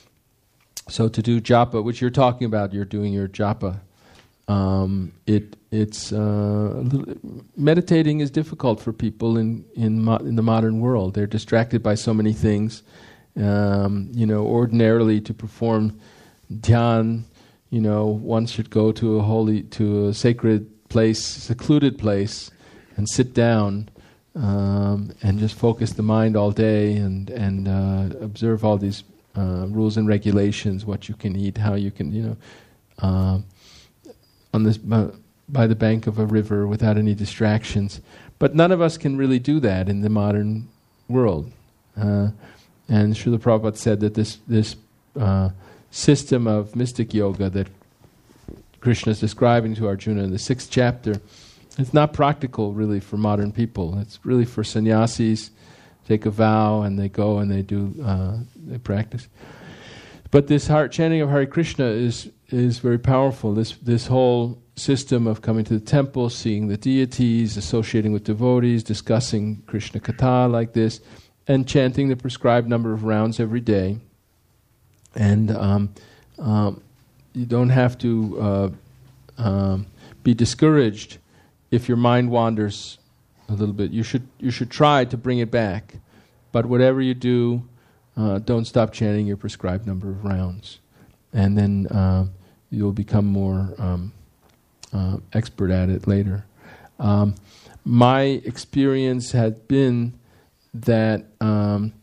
So to do japa, which you're talking about, you're doing your japa. Um, it it's uh, a little, meditating is difficult for people in in, mo- in the modern world. They're distracted by so many things. Um, you know, ordinarily to perform dhyan, you know, one should go to a holy, to a sacred place, secluded place, and sit down um, and just focus the mind all day and and uh, observe all these uh, rules and regulations, what you can eat, how you can, you know. Uh, on this uh, by the bank of a river without any distractions. But none of us can really do that in the modern world. Uh, and Srila Prabhupada said that this this uh, system of mystic yoga that Krishna is describing to Arjuna in the sixth chapter, it's not practical really for modern people. It's really for sannyasis. Take a vow and they go and they do, uh, they practice. But this heart chanting of Hare Krishna is is very powerful. This this whole system of coming to the temple, seeing the deities, associating with devotees, discussing Krishna Katha like this, and chanting the prescribed number of rounds every day. And um, um, you don't have to uh, um, be discouraged if your mind wanders a little bit. You should you should try to bring it back. But whatever you do, Uh, don't stop chanting your prescribed number of rounds, and then uh, you'll become more um, uh, expert at it later. Um, my experience had been that um,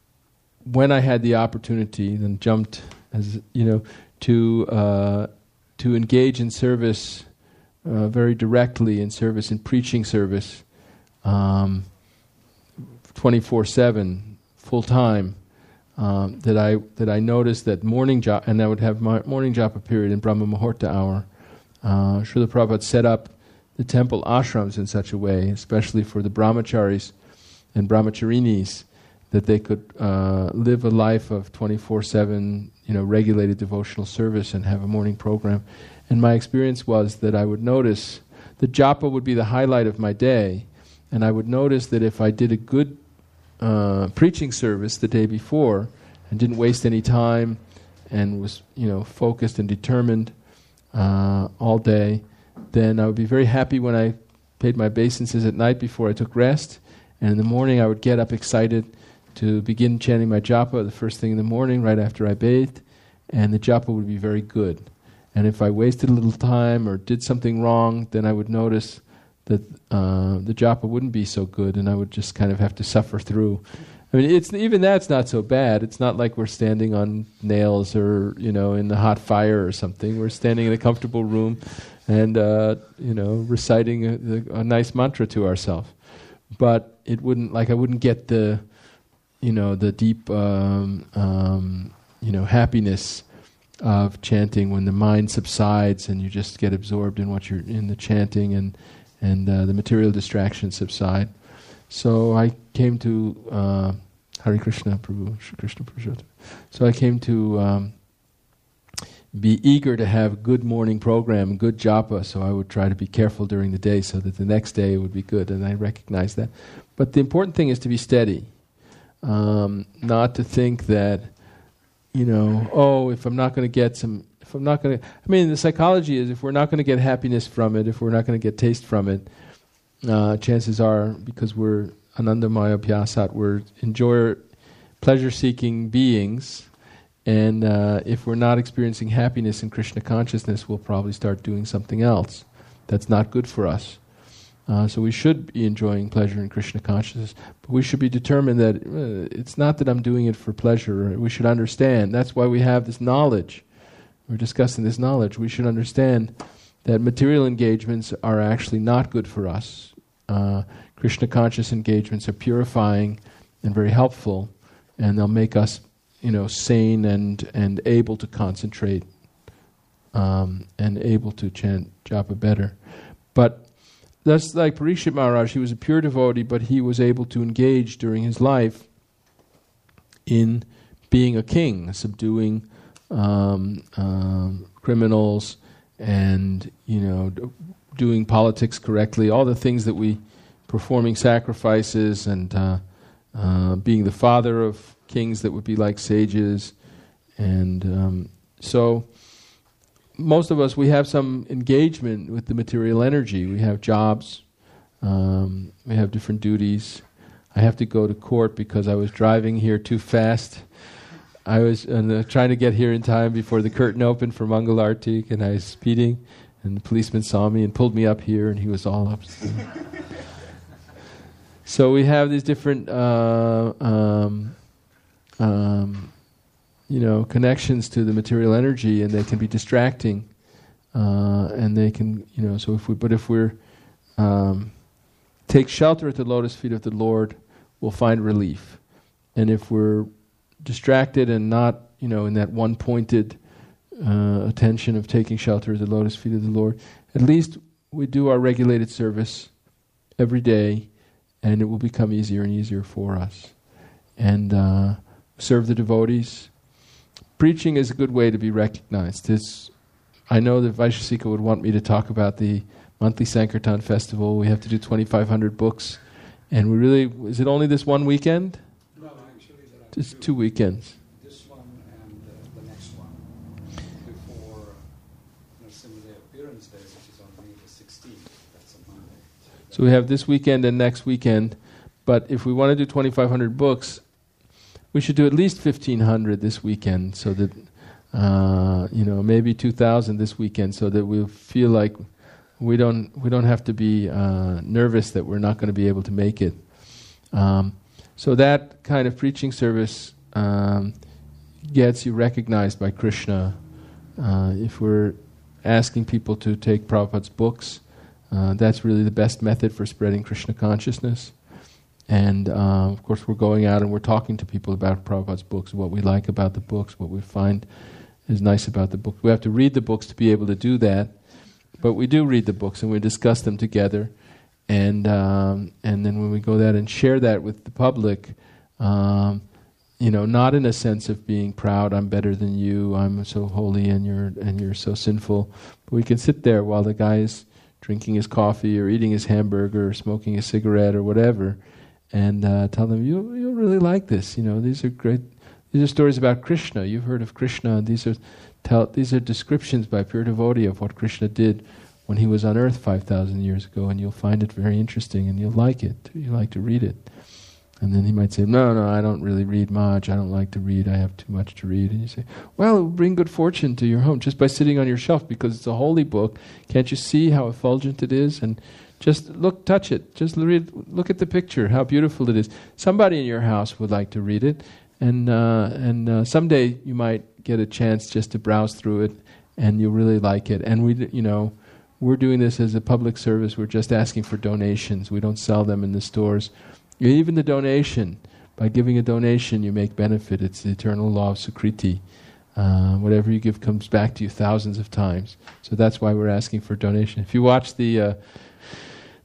when I had the opportunity, then jumped as you know to uh, to engage in service uh, very directly in service in preaching service, um, twenty-four seven, full time. Um, that I that I noticed that morning japa, and I would have my morning japa period in Brahma Muhurta hour. Uh, Srila Prabhupada set up the temple ashrams in such a way, especially for the brahmacharis and brahmacharinis, that they could uh, live a life of twenty-four seven, you know, regulated devotional service and have a morning program. And my experience was that I would notice the japa would be the highlight of my day, and I would notice that if I did a good Uh, preaching service the day before and didn't waste any time and was, you know, focused and determined uh, all day, then I would be very happy when I paid my obeisances at night before I took rest, and in the morning I would get up excited to begin chanting my japa the first thing in the morning right after I bathed, and the japa would be very good. And if I wasted a little time or did something wrong, then I would notice that uh, the japa wouldn't be so good, and I would just kind of have to suffer through. I mean, it's even that's not so bad. It's not like we're standing on nails or, you know, in the hot fire or something. We're standing in a comfortable room and, uh, you know, reciting a, a nice mantra to ourselves. But it wouldn't, like I wouldn't get the, you know, the deep, um, um, you know, happiness of chanting when the mind subsides and you just get absorbed in what you're, in the chanting and and uh, the material distractions subside. So I came to uh, Hare Krishna Prabhu, Shri Krishna Purushottam. So I came to um, be eager to have good morning program, good japa, so I would try to be careful during the day so that the next day it would be good, and I recognize that. But the important thing is to be steady, um, not to think that, you know, oh, if I'm not going to get some, if I'm not going to, I mean, the psychology is if we're not going to get happiness from it, if we're not going to get taste from it, uh, chances are, because we're anandamaya abhyasat, we're enjoyer, pleasure-seeking beings, and uh, if we're not experiencing happiness in Krishna consciousness, we'll probably start doing something else that's not good for us. Uh, so we should be enjoying pleasure in Krishna consciousness, but we should be determined that uh, it's not that I'm doing it for pleasure. We should understand. That's why we have this knowledge. We're discussing this knowledge. We should understand that material engagements are actually not good for us. Uh, Krishna conscious engagements are purifying and very helpful, and they'll make us, you know, sane and, and able to concentrate um, and able to chant japa better. But that's like Parikshit Maharaj. He was a pure devotee, but he was able to engage during his life in being a king, subduing um, um, criminals, and, you know, d- doing politics correctly. All the things that we, performing sacrifices, and uh, uh, being the father of kings that would be like sages. And um, so most of us, we have some engagement with the material energy. We have jobs, um, we have different duties. I have to go to court because I was driving here too fast. I was uh, trying to get here in time before the curtain opened for Mangal Arti, and I was speeding, and the policeman saw me and pulled me up here, and he was all up. So we have these different uh, um, um, you know, connections to the material energy, and they can be distracting, uh, and they can, you know, so if we, but if we're, um, take shelter at the lotus feet of the Lord, we'll find relief. And if we're distracted and not, you know, in that one-pointed uh, attention of taking shelter at the lotus feet of the Lord, at least we do our regulated service every day, and it will become easier and easier for us. And uh, serve the devotees. Preaching is a good way to be recognized. It's, I know that Vaishesika would want me to talk about the monthly Sankirtan festival. We have to do twenty-five hundred books. And we really, is it only this one weekend? No, actually there are Just two, two weekends. This one and uh, the next one. Before Narasimha Day Appearance Day, which is on May the sixteenth. That's a Monday. So we have this weekend and next weekend. But if we want to do twenty-five hundred books, we should do at least fifteen hundred this weekend, so that, uh, you know, maybe two thousand this weekend, so that we'll feel like we don't we don't have to be uh, nervous that we're not going to be able to make it. Um, so that kind of preaching service um, gets you recognized by Krishna. Uh, if we're asking people to take Prabhupada's books, uh, that's really the best method for spreading Krishna consciousness. And uh, of course we're going out and we're talking to people about Prabhupada's books, what we like about the books, what we find is nice about the book. We have to read the books to be able to do that, but we do read the books and we discuss them together. And um, and then when we go there and share that with the public, um, you know, not in a sense of being proud, I'm better than you, I'm so holy and you're and you're so sinful, but we can sit there while the guy is drinking his coffee or eating his hamburger or smoking a cigarette or whatever, and uh, tell them, you you'll really like this. You know, these are great. These are stories about Krishna. You've heard of Krishna. These are tell, these are descriptions by pure devotee of what Krishna did when he was on earth five thousand years ago, and you'll find it very interesting, and you'll like it. You like to read it. And then he might say, no, no, I don't really read much. I don't like to read. I have too much to read. And you say, well, it will bring good fortune to your home just by sitting on your shelf, because it's a holy book. Can't you see how effulgent it is? And just look, touch it. Just read, look at the picture, how beautiful it is. Somebody in your house would like to read it. And uh, and uh, someday you might get a chance just to browse through it, and you'll really like it. And we, you know, we're doing this as a public service. We're just asking for donations. We don't sell them in the stores. Even the donation, by giving a donation, you make benefit. It's the eternal law of Sukriti. Uh, whatever you give comes back to you thousands of times. So that's why we're asking for donation. If you watch the uh,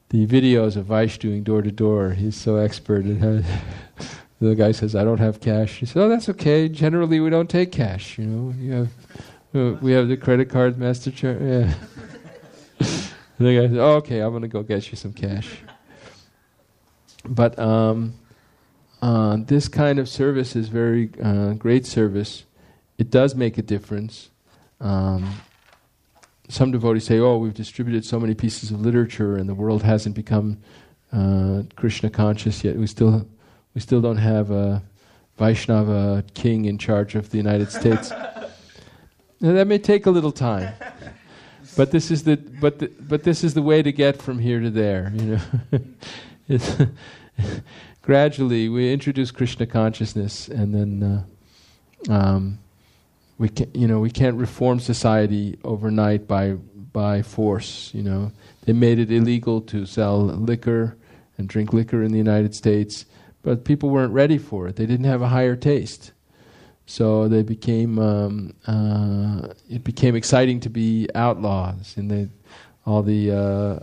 the videos of Vaish doing door to door. He's so expert. And the guy says, "I don't have cash." He says, "Oh, that's okay. Generally, we don't take cash. You know, you have uh, we have the credit card, MasterCard." Yeah. And the guy says, "Oh, okay, I'm going to go get you some cash." But um, uh, this kind of service is very uh, great service. It does make a difference. Um, some devotees say, "Oh, we've distributed so many pieces of literature, and the world hasn't become uh, Krishna conscious yet. We still, we still don't have a Vaishnava king in charge of the United States." Now, that may take a little time. But this is the but the, but this is the way to get from here to there. You know, it's gradually we introduce Krishna consciousness, and then uh, um, we can you know we can't reform society overnight by by force. You know, they made it illegal to sell liquor and drink liquor in the United States, but people weren't ready for it. They didn't have a higher taste. So they became. Um, uh, it became exciting to be outlaws, and they, all the uh,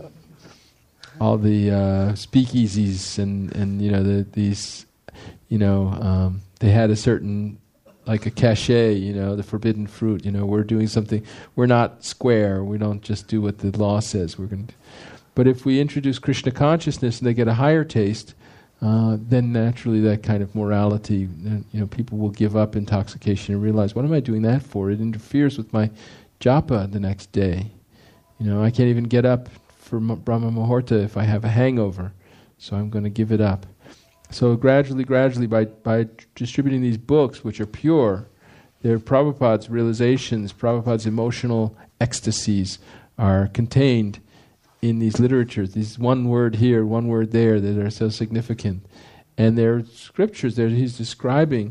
all the uh, speakeasies, and, and you know the, these, you know, um, they had a certain like a cachet. You know, the forbidden fruit. You know, we're doing something. We're not square. We don't just do what the law says. We're going to. But if we introduce Krishna consciousness and they get a higher taste. Uh, then naturally that kind of morality, uh, you know, people will give up intoxication and realize, what am I doing that for? It interferes with my japa the next day. You know, I can't even get up for M- Brahma Muhurta if I have a hangover, so I'm going to give it up. So gradually, gradually, by, by distributing these books, which are pure, they're Prabhupada's realizations, Prabhupada's emotional ecstasies are contained in these literatures, these one word here, one word there, that are so significant. And there are scriptures there he's describing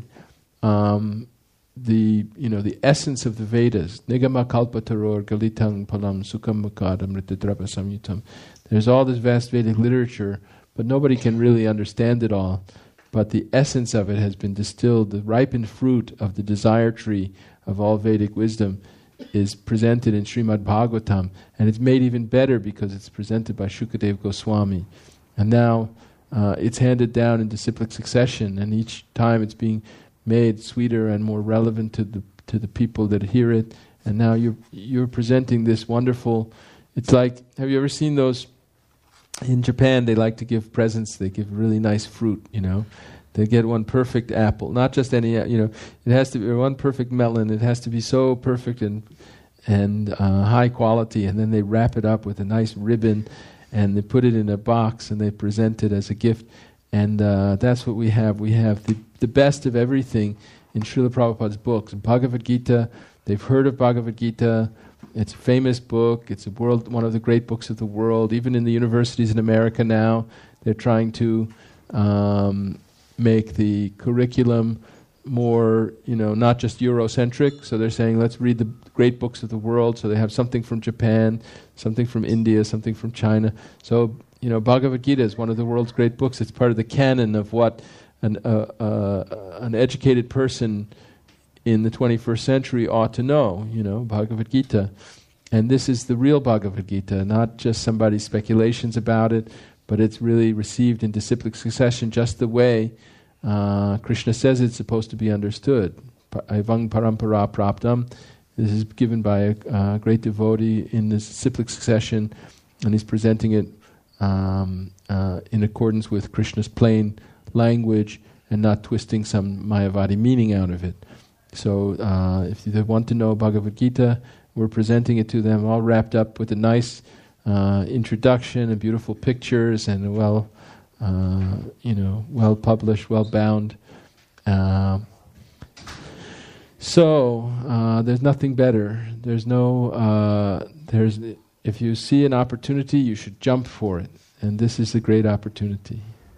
um, the, you know, the essence of the Vedas. Nigama kalpataror galitang palam sukham mukadam ritadrapa samyutam. There's all this vast Vedic literature, but nobody can really understand it all. But the essence of it has been distilled, the ripened fruit of the desire tree of all Vedic wisdom is presented in Srimad Bhagavatam, and it's made even better because it's presented by Shukadev Goswami. And now uh, it's handed down in disciplic succession, and each time it's being made sweeter and more relevant to the to the people that hear it. And now you're you're presenting this wonderful. It's like, have you ever seen those? In Japan, they like to give presents. They give really nice fruit, you know. They get one perfect apple, not just any, you know, it has to be one perfect melon. It has to be so perfect and and uh, high quality, and then they wrap it up with a nice ribbon, and they put it in a box, and they present it as a gift. And uh, that's what we have. We have the, the best of everything in Srila Prabhupada's books. Bhagavad Gita, they've heard of Bhagavad Gita. It's a famous book. It's a world, one of the great books of the world. Even in the universities in America now, they're trying to um, make the curriculum more, you know, not just Eurocentric. So they're saying, let's read the great books of the world. So they have something from Japan, something from India, something from China. So, you know, Bhagavad Gita is one of the world's great books. It's part of the canon of what an uh, uh, an educated person in the twenty-first century ought to know, you know, Bhagavad Gita. And this is the real Bhagavad Gita, not just somebody's speculations about it, but it's really received in disciplic succession just the way uh, Krishna says it's supposed to be understood. Evang parampara praptam. This is given by a uh, great devotee in this disciplic succession, and he's presenting it um, uh, in accordance with Krishna's plain language and not twisting some Mayavadi meaning out of it. So uh, if they want to know Bhagavad Gita, we're presenting it to them all wrapped up with a nice uh, introduction and beautiful pictures and a well, uh, you know, well published, well bound. Uh, so uh, there's nothing better. There's no. Uh, there's if you see an opportunity, you should jump for it, and this is a great opportunity.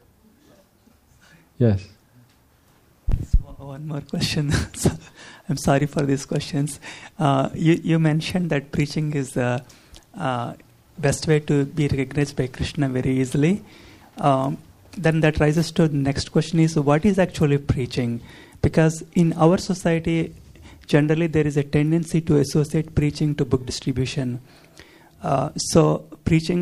Yes. One more question. I'm sorry for these questions. Uh, you, you mentioned that preaching is the uh, best way to be recognized by Krishna very easily. Um, then that rises to the next question is, what is actually preaching? Because in our society, generally there is a tendency to associate preaching to book distribution. Uh, so preaching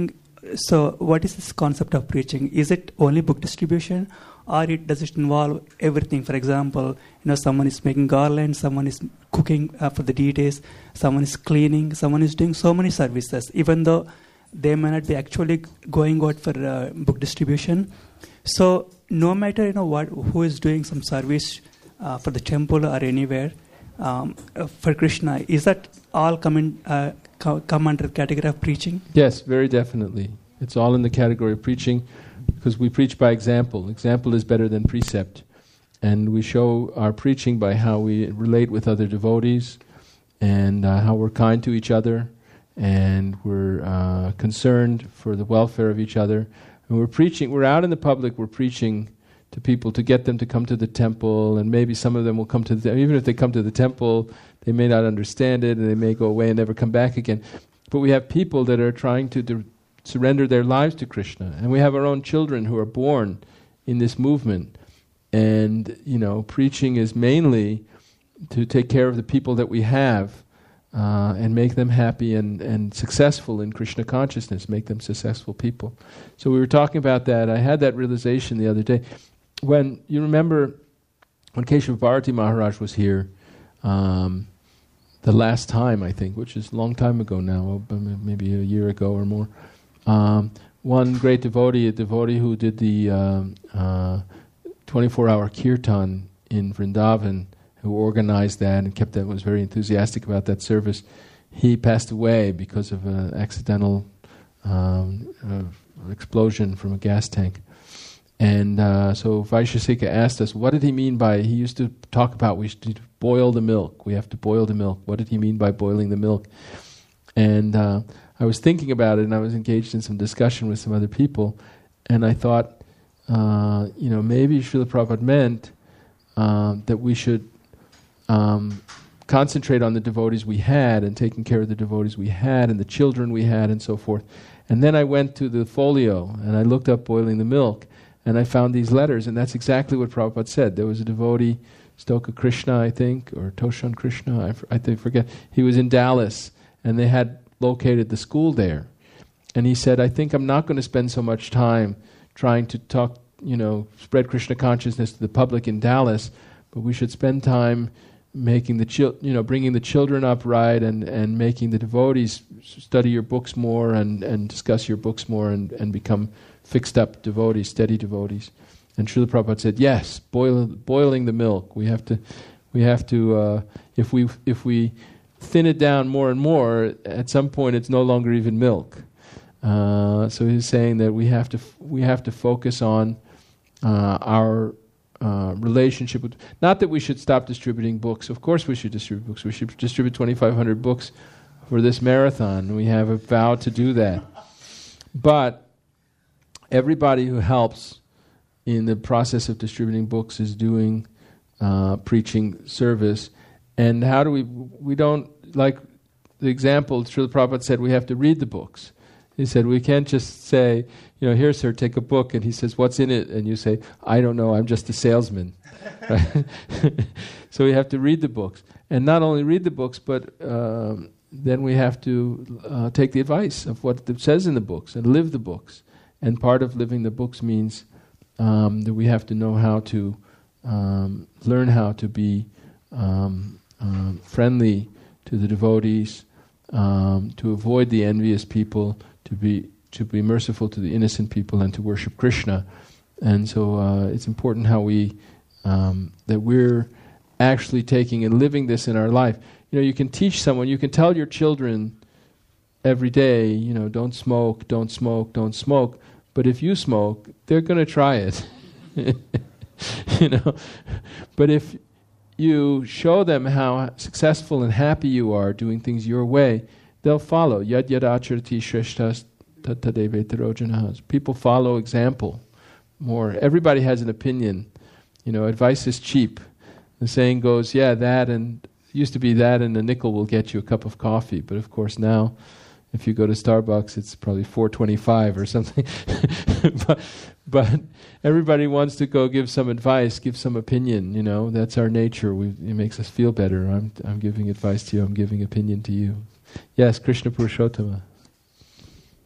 so what is this concept of preaching? Is it only book distribution, or it does it involve everything? For example, you know, someone is making garlands, someone is cooking uh, for the deities, someone is cleaning, someone is doing so many services, even though they may not be actually going out for uh, book distribution. So no matter, you know, what, who is doing some service uh, for the temple or anywhere um, uh, for Krishna, is that all come in, uh, co- come under the category of preaching? Yes, very definitely. It's all in the category of preaching, because we preach by example. Example is better than precept. And we show our preaching by how we relate with other devotees, and uh, how we're kind to each other, and we're uh, concerned for the welfare of each other. And we're preaching, we're out in the public, we're preaching to people to get them to come to the temple, and maybe some of them will come to the, even if they come to the temple, they may not understand it, and they may go away and never come back again. But we have people that are trying to de- surrender their lives to Krishna, and we have our own children who are born in this movement. And, you know, preaching is mainly to take care of the people that we have, uh, and make them happy and, and successful in Krishna consciousness, make them successful people. So we were talking about that. I had that realization the other day. When, you remember, when Keshav Bharati Maharaj was here, um, the last time, I think, which is a long time ago now, maybe a year ago or more, um, one great devotee, a devotee who did the um, uh, twenty-four hour kirtan in Vrindavan, who organized that and kept that, was very enthusiastic about that service, he passed away because of an accidental um, uh, explosion from a gas tank. And uh, so Vaishesika asked us, what did he mean by, he used to talk about we should boil the milk, we have to boil the milk. What did he mean by boiling the milk? And uh, I was thinking about it, and I was engaged in some discussion with some other people, and I thought, uh, you know, maybe Srila Prabhupada meant uh, that we should um, concentrate on the devotees we had, and taking care of the devotees we had, and the children we had, and so forth. And then I went to the folio, and I looked up boiling the milk, and I found these letters, and that's exactly what Prabhupada said. There was a devotee, Stoka Krishna, I think, or Toshan Krishna, I, f- I think, forget. He was in Dallas, and they had located the school there. And he said, I think I'm not going to spend so much time trying to talk, you know, spread Krishna consciousness to the public in Dallas, but we should spend time making the chil- you know, bringing the children up right, and, and making the devotees study your books more, and, and discuss your books more, and, and become fixed up devotees, steady devotees. And Srila Prabhupada said, yes, boil, boiling the milk. We have to, we have to. Uh, if we if we thin it down more and more, at some point it's no longer even milk. Uh, so he's saying that we have to f- we have to focus on uh, our uh, relationship with. Not that we should stop distributing books. Of course, we should distribute books. We should distribute twenty-five hundred books for this marathon. We have a vow to do that. But everybody who helps in the process of distributing books is doing uh, preaching service. And how do we, we don't, like the example, Srila Prabhupada said, we have to read the books. He said, we can't just say, you know, here, sir, take a book. And he says, what's in it? And you say, I don't know, I'm just a salesman. Right? So we have to read the books. And not only read the books, but um, then we have to uh, take the advice of what it says in the books and live the books. And part of living the books means um, that we have to know how to um, learn how to be um, um, friendly to the devotees, um, to avoid the envious people, to be to be merciful to the innocent people, and to worship Krishna. And so uh, it's important how we um, that we're actually taking and living this in our life. You know, you can teach someone, you can tell your children every day, you know, don't smoke, don't smoke, don't smoke. But if you smoke, they're going to try it. You know, but if you show them how successful and happy you are doing things your way, they'll follow. Yad yad acharati shreshtas tattadevetarojanaha. People follow example more. Everybody has an opinion. You know, advice is cheap. The saying goes, yeah, that and used to be that and a nickel will get you a cup of coffee. But of course now, if you go to Starbucks, it's probably four twenty-five or something. but, but everybody wants to go give some advice, give some opinion. You know, that's our nature. We, it makes us feel better. I'm, I'm giving advice to you. I'm giving opinion to you. Yes, Krishna Purushottama.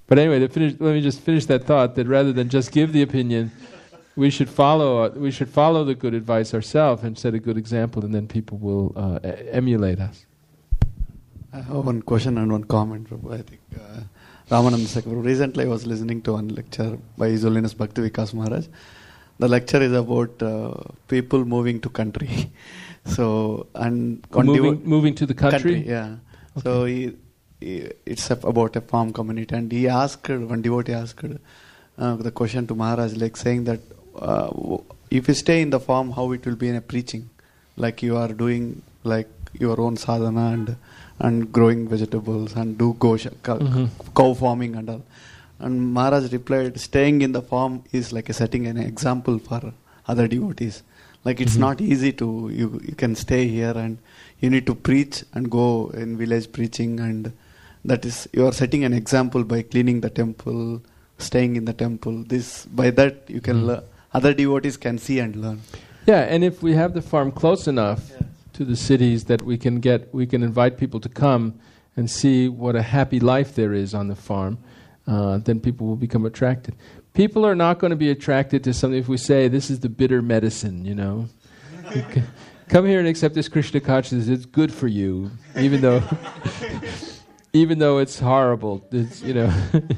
But anyway, to finish, let me just finish that thought that rather than just give the opinion, we should follow. Uh, we should follow the good advice ourselves and set a good example, and then people will uh, e- emulate us. I have one question and one comment. I think uh, Ramananda Sakharu. Recently, I was listening to one lecture by His Holiness Bhakti Vikas Maharaj. The lecture is about uh, people moving to country. so and moving, devo- moving to the country. country yeah. Okay. So he, he, it's about a farm community, and he asked one devotee asked uh, the question to Maharaj, like saying that uh, if you stay in the farm, how it will be in a preaching, like you are doing like your own sadhana and and growing vegetables and do go sh- cow, mm-hmm. cow farming and all. And Maharaj replied, staying in the farm is like a setting an example for other devotees. Like it's mm-hmm. not easy to, you you can stay here and you need to preach and go in village preaching, and that is, you are setting an example by cleaning the temple, staying in the temple. This, by that you can mm-hmm. learn, other devotees can see and learn. Yeah, and if we have the farm close enough yes. to the cities that we can get, we can invite people to come and see what a happy life there is on the farm. Uh, then people will become attracted. People are not going to be attracted to something if we say, this is the bitter medicine, you know. Come here and accept this Krishna consciousness, it's good for you, even though even though it's horrible. It's, you know.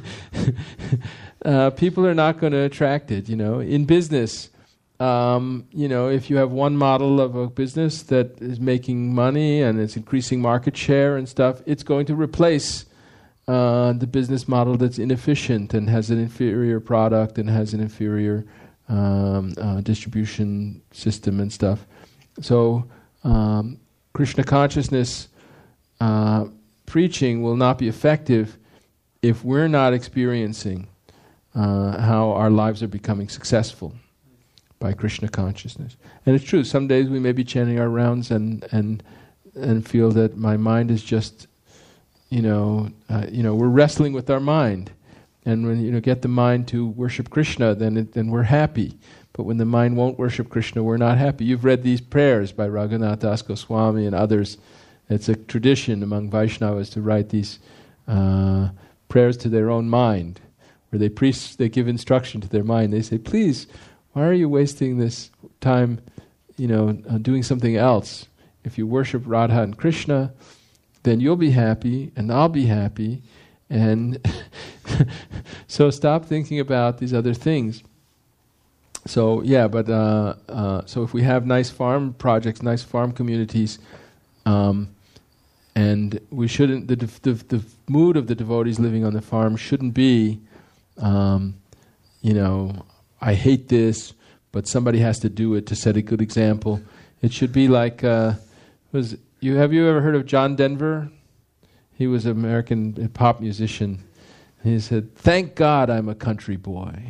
uh, people are not going to attract it, you know. In business, um, you know, if you have one model of a business that is making money and it's increasing market share and stuff, it's going to replace Uh, the business model that's inefficient and has an inferior product and has an inferior um, uh, distribution system and stuff. So um, Krishna consciousness uh, preaching will not be effective if we're not experiencing uh, how our lives are becoming successful by Krishna consciousness. And it's true, some days we may be chanting our rounds and and and feel that my mind is just You know, uh, you know, we're wrestling with our mind, and when you know get the mind to worship Krishna, then it, then we're happy. But when the mind won't worship Krishna, we're not happy. You've read these prayers by Raghunath Das Goswami and others. It's a tradition among Vaishnavas to write these uh, prayers to their own mind, where they pre- they give instruction to their mind. They say, "Please, why are you wasting this time, you know, uh, doing something else? If you worship Radha and Krishna, then you'll be happy, and I'll be happy, and so stop thinking about these other things." So yeah, but uh, uh, so if we have nice farm projects, nice farm communities, um, and we shouldn't, the, the the mood of the devotees living on the farm shouldn't be, um, you know, I hate this, but somebody has to do it to set a good example. It should be like, uh, was. You, have you ever heard of John Denver? He was an American pop musician. He said, "Thank God I'm a country boy."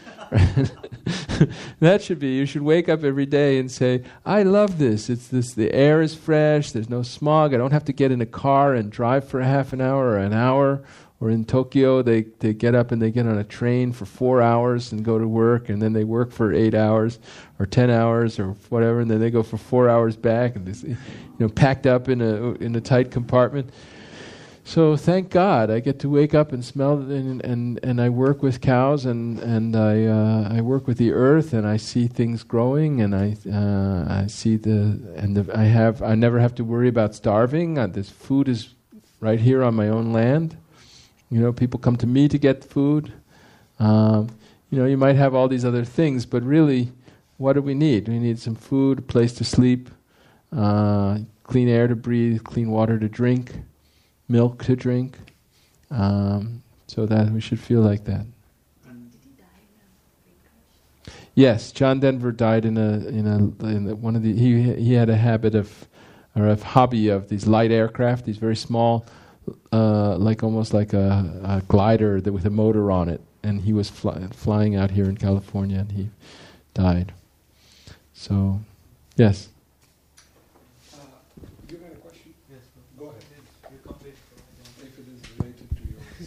That should be, you should wake up every day and say, I love this. It's this. The air is fresh. There's no smog. I don't have to get in a car and drive for a half an hour or an hour. Or in Tokyo, they, they get up and they get on a train for four hours and go to work, and then they work for eight hours or ten hours or whatever, and then they go for four hours back, and this, you know, packed up in a in a tight compartment. So thank God I get to wake up and smell and and, and I work with cows and and I uh, I work with the earth, and I see things growing, and I uh, I see the and the, I have I never have to worry about starving. Uh, this food is right here on my own land. You know, people come to me to get food. Um, you know, you might have all these other things, but really, what do we need? We need some food, a place to sleep, uh, clean air to breathe, clean water to drink, milk to drink. Um, so that we should feel like that. Did he die in a plane crash? Yes, John Denver died in a in a in a, one of the. He he had a habit of, or a hobby of these light aircraft, these very small. Uh, like almost like a, a glider that with a motor on it, and he was fly, flying out here in California, and he died. So, yes. Uh, you had a question? Yes. Go ahead. You complete if it is related to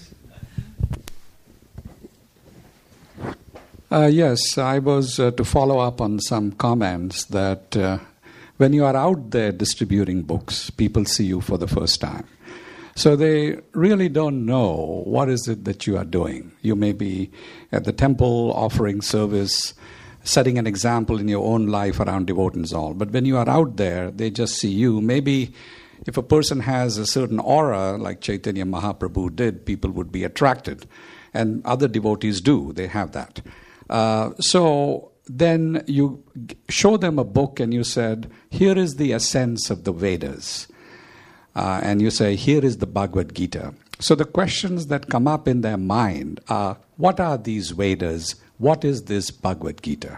yours. Uh, yes, I was uh, to follow up on some comments that uh, when you are out there distributing books, people see you for the first time. So they really don't know what is it that you are doing. You may be at the temple offering service, setting an example in your own life around devotees all. But when you are out there, they just see you. Maybe if a person has a certain aura, like Chaitanya Mahaprabhu did, people would be attracted. And other devotees do. They have that. Uh, so then you show them a book and you said, here is the essence of the Vedas. Uh, and you say, here is the Bhagavad Gita. So the questions that come up in their mind are, what are these Vedas? What is this Bhagavad Gita?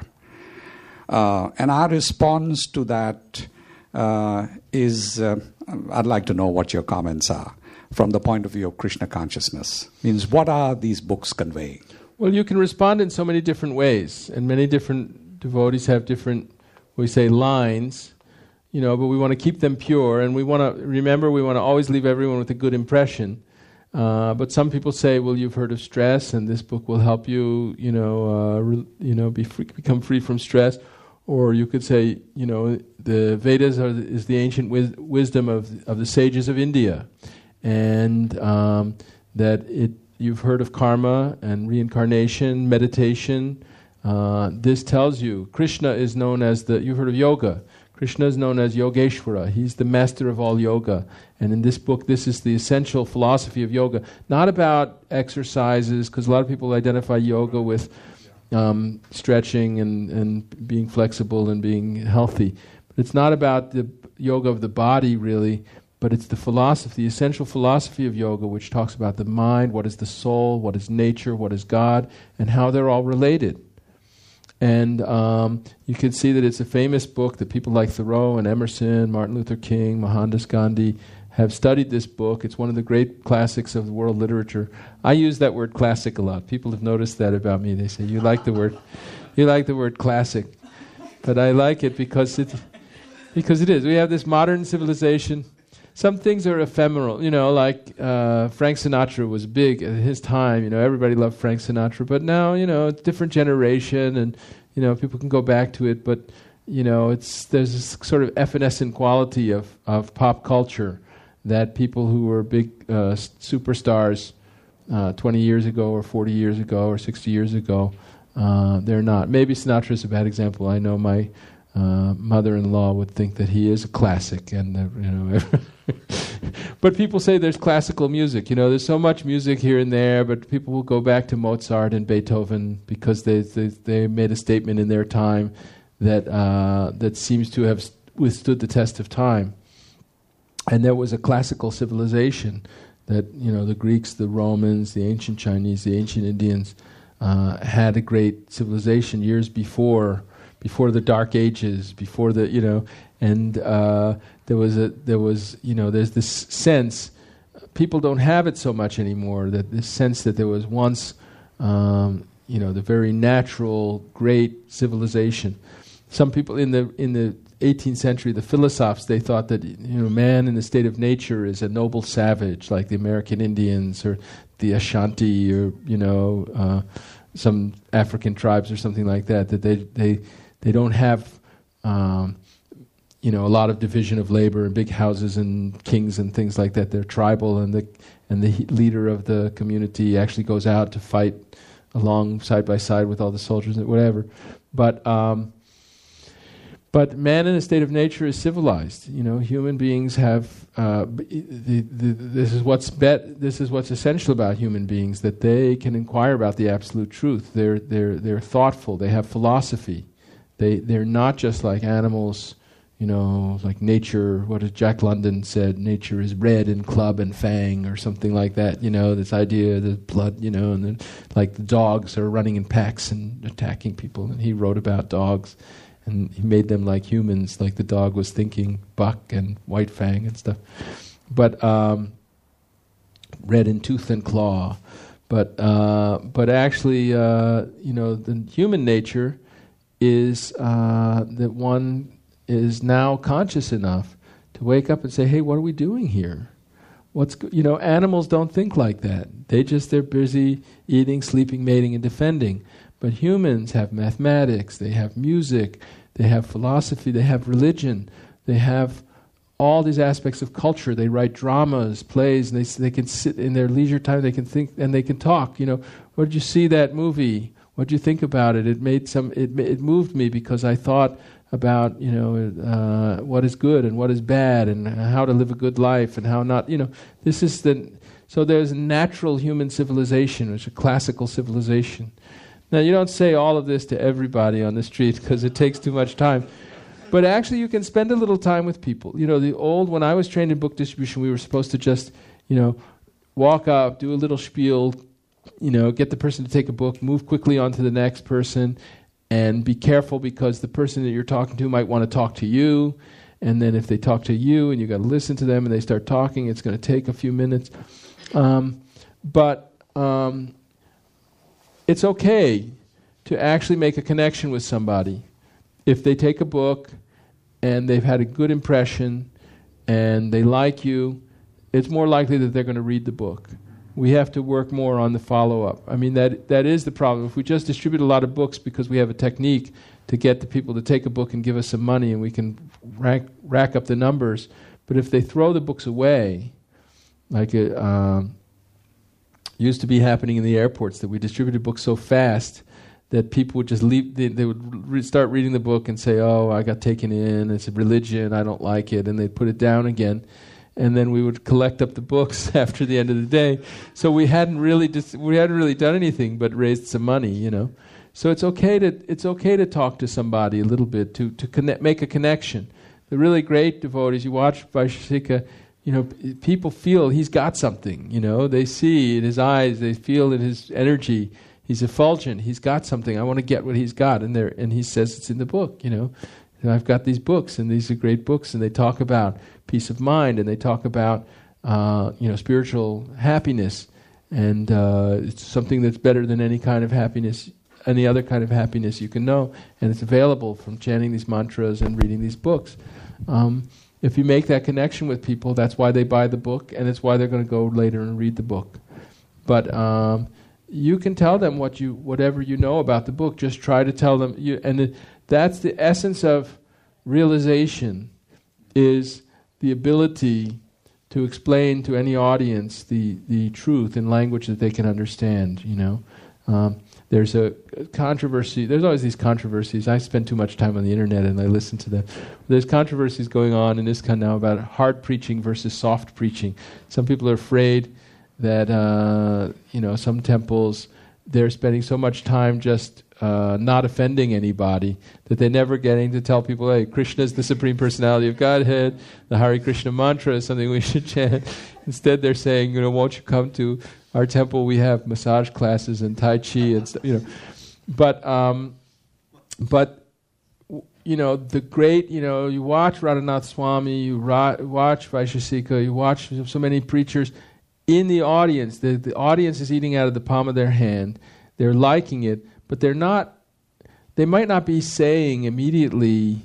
Uh, and our response to that uh, is, uh, I'd like to know what your comments are from the point of view of Krishna consciousness. Means, what are these books conveying? Well, you can respond in so many different ways, and many different devotees have different, we say, lines. You know, but we want to keep them pure, and we want to remember we want to always leave everyone with a good impression. Uh, but some people say, "Well, you've heard of stress, and this book will help you, you know, uh, re- you know, be free, become free from stress." Or you could say, you know, the Vedas are the, is the ancient wis- wisdom of of the sages of India, and um, that it you've heard of karma and reincarnation, meditation. Uh, this tells you Krishna is known as the. You've heard of yoga. Krishna is known as Yogeshwara. He's the master of all yoga. And in this book, this is the essential philosophy of yoga. Not about exercises, because a lot of people identify yoga with um, stretching and, and being flexible and being healthy. But it's not about the yoga of the body, really, but it's the philosophy, the essential philosophy of yoga, which talks about the mind, what is the soul, what is nature, what is God, and how they're all related. And um, you can see that it's a famous book that people like Thoreau and Emerson, Martin Luther King, Mohandas Gandhi have studied this book. It's one of the great classics of world literature. I use that word classic a lot. People have noticed that about me. They say, you like the word you like the word classic. But I like it because it, because it is. We have this modern civilization. Some things are ephemeral, you know, like uh, Frank Sinatra was big at his time, you know, everybody loved Frank Sinatra, but now, you know, it's a different generation and, you know, people can go back to it, but, you know, it's there's this sort of evanescent quality of, of pop culture that people who were big uh, superstars uh, twenty years ago or forty years ago or sixty years ago, uh, they're not. Maybe Sinatra's a bad example. I know my uh, mother-in-law would think that he is a classic, and, uh, you know... But people say there's classical music. You know, there's so much music here and there, but people will go back to Mozart and Beethoven because they they, they made a statement in their time that uh, that seems to have withstood the test of time. And there was a classical civilization that, you know, the Greeks, the Romans, the ancient Chinese, the ancient Indians uh, had a great civilization years before, before the Dark Ages, before the, you know, and uh, there was a, there was, you know, there's this sense, people don't have it so much anymore, that this sense that there was once, um, you know, the very natural, great civilization. Some people in the in the eighteenth century, the philosophers, they thought that, you know, man in the state of nature is a noble savage, like the American Indians or the Ashanti or, you know, uh, some African tribes or something like that. That they they they don't have, um, you know, a lot of division of labor and big houses and kings and things like that. They're tribal, and the and the leader of the community actually goes out to fight along side by side with all the soldiers and whatever. But um, But man in a state of nature is civilized. You know, human beings have. Uh, the, the, this is what's bet. This is what's essential about human beings, that they can inquire about the absolute truth. They're they're they're thoughtful. They have philosophy. They they're not just like animals. You know, like nature. What has Jack London said? Nature is red and club and fang, or something like that. You know, this idea of the blood. You know, and then like the dogs are running in packs and attacking people. And he wrote about dogs. And he made them like humans, like the dog was thinking, buck and white fang and stuff. But um, red in tooth and claw. But uh, but actually, uh, you know, the human nature is uh, that one is now conscious enough to wake up and say, "Hey, what are we doing here? What's go-? You know, animals don't think like that. They just they're busy eating, sleeping, mating, and defending." But humans have mathematics, they have music, they have philosophy, they have religion, they have all these aspects of culture. They write dramas, plays, and they they can sit in their leisure time. They can think and they can talk. You know, what did you see that movie? What did you think about it? It made some. It it moved me because I thought about, you know, uh, what is good and what is bad, and how to live a good life and how not. You know, this is the. So there's natural human civilization, which is a classical civilization. Now, you don't say all of this to everybody on the street because it takes too much time. But actually, you can spend a little time with people. You know, the old, when I was trained in book distribution, we were supposed to just, you know, walk up, do a little spiel, you know, get the person to take a book, move quickly on to the next person, and be careful because the person that you're talking to might want to talk to you. And then if they talk to you and you got to listen to them and they start talking, it's going to take a few minutes. Um, but um, it's okay to actually make a connection with somebody. If they take a book and they've had a good impression and they like you, it's more likely that they're going to read the book. We have to work more on the follow-up. I mean, that that is the problem. If we just distribute a lot of books because we have a technique to get the people to take a book and give us some money and we can rack, rack up the numbers, but if they throw the books away, like it um, used to be happening in the airports, that we distributed books so fast that people would just leave, they, they would re- start reading the book and say, oh, I got taken in, it's a religion, I don't like it, and they'd put it down again. And then we would collect up the books after the end of the day. So we hadn't really dis- we hadn't really done anything but raised some money, you know. So it's okay to it's okay to talk to somebody a little bit, to to connect, make a connection. The really great devotees, you watch Vaisheshika, you know, p- people feel he's got something, you know. They see in his eyes, they feel in his energy, he's effulgent, he's got something. I want to get what he's got, and there, and he says it's in the book, you know. And I've got these books, and these are great books, and they talk about peace of mind, and they talk about uh, you know, spiritual happiness, and uh, it's something that's better than any kind of happiness, any other kind of happiness you can know, and it's available from chanting these mantras and reading these books. Um, if you make that connection with people, that's why they buy the book, and it's why they're going to go later and read the book. But um, you can tell them what you, whatever you know about the book. Just try to tell them, you, and the, that's the essence of realization, is the ability to explain to any audience the, the truth in language that they can understand, you know. Um, there's a controversy, there's always these controversies. I spend too much time on the internet and I listen to them. There's controversies going on in ISKCON now about hard preaching versus soft preaching. Some people are afraid that, uh, you know, some temples, they're spending so much time just uh, not offending anybody that they're never getting to tell people, hey, Krishna is the Supreme Personality of Godhead, the Hare Krishna mantra is something we should chant. Instead they're saying, you know, won't you come to our temple, we have massage classes and Tai Chi and stuff, you know. But, um, but you know, the great, you know, you watch Radhanath Swami, you ra- watch Vaisheshika, you watch so many preachers. In the audience, the, the audience is eating out of the palm of their hand. They're liking it, but they're not, they might not be saying immediately,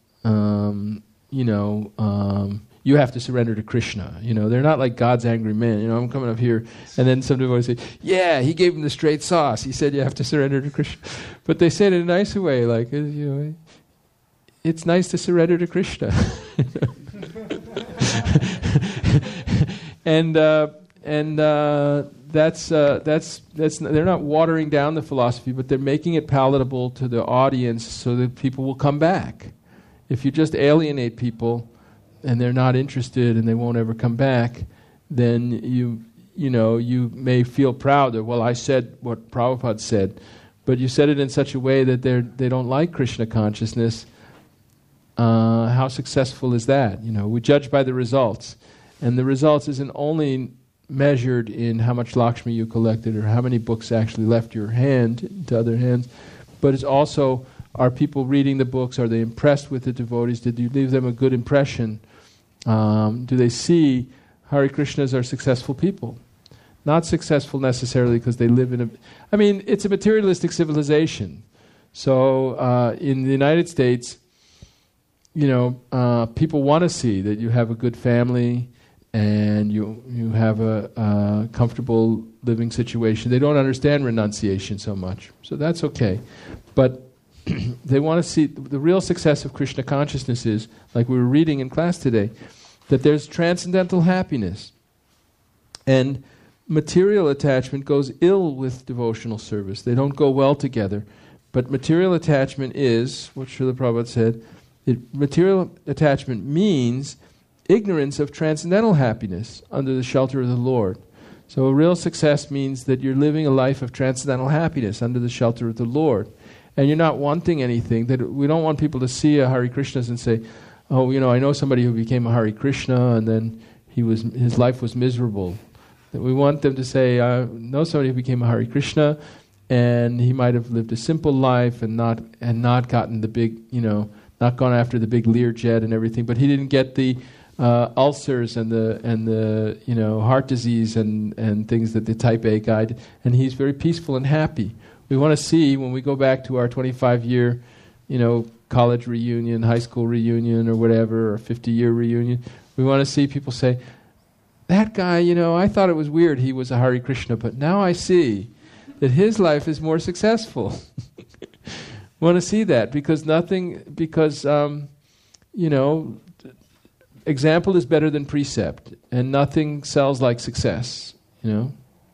um, you know, um, you have to surrender to Krishna. You know, they're not like God's angry man. You know, I'm coming up here, and then somebody will say, yeah, he gave him the straight sauce. He said you have to surrender to Krishna. But they say it in a nicer way, like, you know, it's nice to surrender to Krishna. and, uh, And uh, that's uh, that's that's they're not watering down the philosophy, but they're making it palatable to the audience so that people will come back. If you just alienate people and they're not interested and they won't ever come back, then you you know you may feel proud that, well, I said what Prabhupada said, but you said it in such a way that they they don't like Krishna consciousness. Uh, how successful is that? You know, we judge by the results, and the results isn't only measured in how much Lakshmi you collected or how many books actually left your hand into other hands, but it's also, are people reading the books? Are they impressed with the devotees? Did you leave them a good impression? Um, do they see Hare Krishnas are successful people? Not successful necessarily because they live in a... I mean, it's a materialistic civilization. So uh, in the United States, you know, uh, people want to see that you have a good family, and you you have a, a comfortable living situation. They don't understand renunciation so much, so that's okay. But they want to see the real success of Krishna consciousness is, like we were reading in class today, that there's transcendental happiness. And material attachment goes ill with devotional service. They don't go well together. But material attachment is, what Srila Prabhupada said, it, material attachment means ignorance of transcendental happiness under the shelter of the Lord. So a real success means that you're living a life of transcendental happiness under the shelter of the Lord. And you're not wanting anything. That we don't want people to see a Hare Krishnas and say, oh, you know, I know somebody who became a Hare Krishna and then he was his life was miserable. That we want them to say, I know somebody who became a Hare Krishna and he might have lived a simple life and not and not gotten the big, you know, not gone after the big Learjet and everything, but he didn't get the uh, ulcers and the and the you know heart disease and, and things that the type A guy did, and he's very peaceful and happy. We want to see when we go back to our twenty-five year, you know, college reunion, high school reunion, or whatever, or fifty year reunion. We want to see people say, that guy, you know, I thought it was weird he was a Hare Krishna, but now I see that his life is more successful. We want to see that because nothing, because, um, you know, example is better than precept, and nothing sells like success, you know.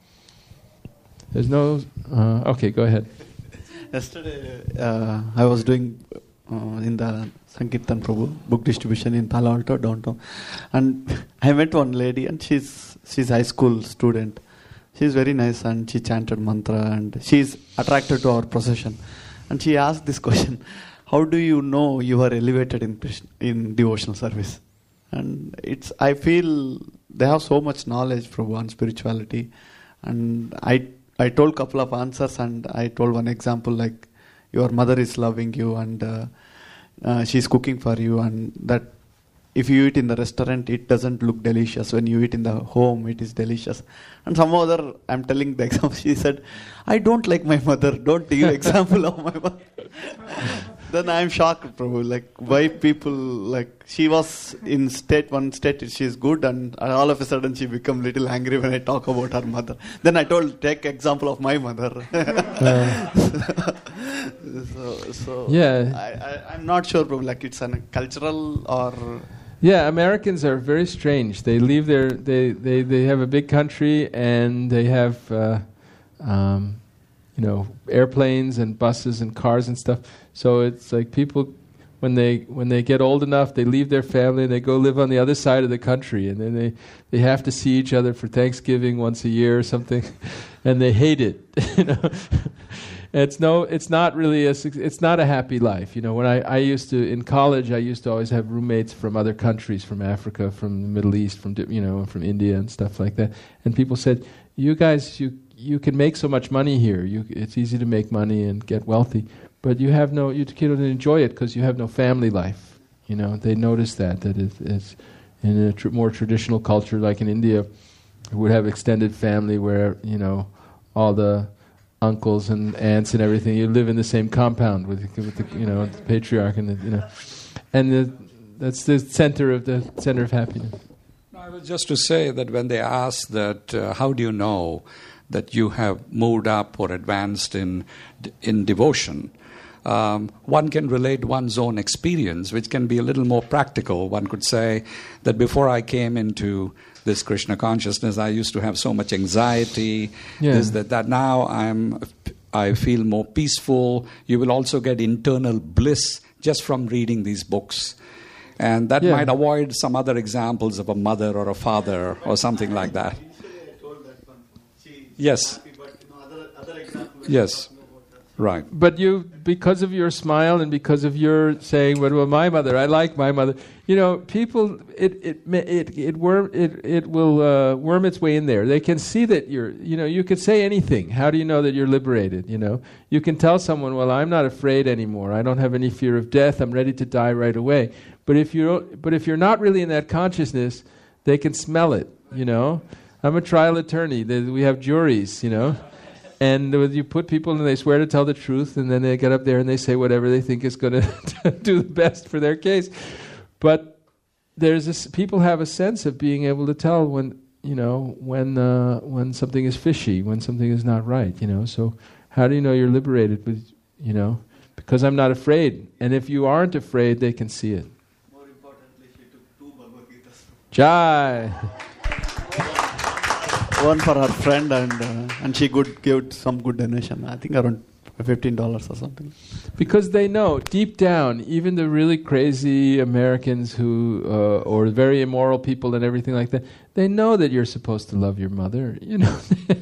There's no, uh, okay, go ahead. Yesterday, uh, I was doing uh, in the Sankirtan Prabhu book distribution in Palo Alto, downtown, and I met one lady, and she's she's high school student. She's very nice, and she chanted mantra, and she's attracted to our procession. And she asked this question: how do you know you are elevated in in devotional service? And it's I feel they have so much knowledge, Prabhu, on spirituality, and I. I told a couple of answers, and I told one example like your mother is loving you and uh, uh, she's cooking for you, and that if you eat in the restaurant it doesn't look delicious. When you eat in the home it is delicious. And some other, I'm telling the example, she said, I don't like my mother, don't give example of my mother. Then I'm shocked, Prabhu, like why people, like she was in state, one state she's good, and all of a sudden she become little angry when I talk about her mother. Then I told, take example of my mother. uh. so, so yeah. I, I, I'm not sure, Prabhu, like it's a cultural or... Yeah, Americans are very strange. They leave their, they, they, they have a big country and they have, uh, um, you know, airplanes and buses and cars and stuff. So it's like people, when they when they get old enough, they leave their family and they go live on the other side of the country, and then they, they have to see each other for Thanksgiving once a year or something, and they hate it. You know, it's no, it's not really a, it's not a happy life. You know, when I, I used to in college, I used to always have roommates from other countries, from Africa, from the Middle East, from you know, from India and stuff like that, and people said, "You guys, you you can make so much money here. You, it's easy to make money and get wealthy." But you have no, you can't enjoy it because you have no family life. You know, they notice that, that it, it's in a tr- more traditional culture, like in India, we would have extended family where, you know, all the uncles and aunts and everything, you live in the same compound with, with the, you know, the patriarch and the, you know, and the, that's the center of the center of happiness. No, I was just to say that when they ask that, uh, how do you know that you have moved up or advanced in in devotion? Um, one can relate one's own experience, which can be a little more practical. One could say that before I came into this Krishna consciousness, I used to have so much anxiety. Yeah. This, that, that now I'm, I feel more peaceful. You will also get internal bliss just from reading these books. And that yeah. might avoid some other examples of a mother or a father or something like that. Yes. Yes. Right. But you, because of your smile and because of your saying, well, well, my mother, I like my mother, you know, people, it it it it worm it it will uh, worm its way in there. They can see that you're, you know, you could say anything. How do you know that you're liberated? You know, you can tell someone, well, I'm not afraid anymore. I don't have any fear of death. I'm ready to die right away. But if you but if you're not really in that consciousness, they can smell it. You know, I'm a trial attorney. We have juries. You know. And you put people and they swear to tell the truth, and then they get up there and they say whatever they think is going to do the best for their case. But there's this, people have a sense of being able to tell when, you know, when uh, when something is fishy, when something is not right, you know. So how do you know you're liberated? With, you know, because I'm not afraid. And if you aren't afraid, they can see it. More importantly, she took two Bhagavad Gitas. Jai. One for her friend, and uh, and she could give some good donation. I think around fifteen dollars or something. Because they know deep down, even the really crazy Americans who, uh, or very immoral people and everything like that, they know that you're supposed to love your mother. You know,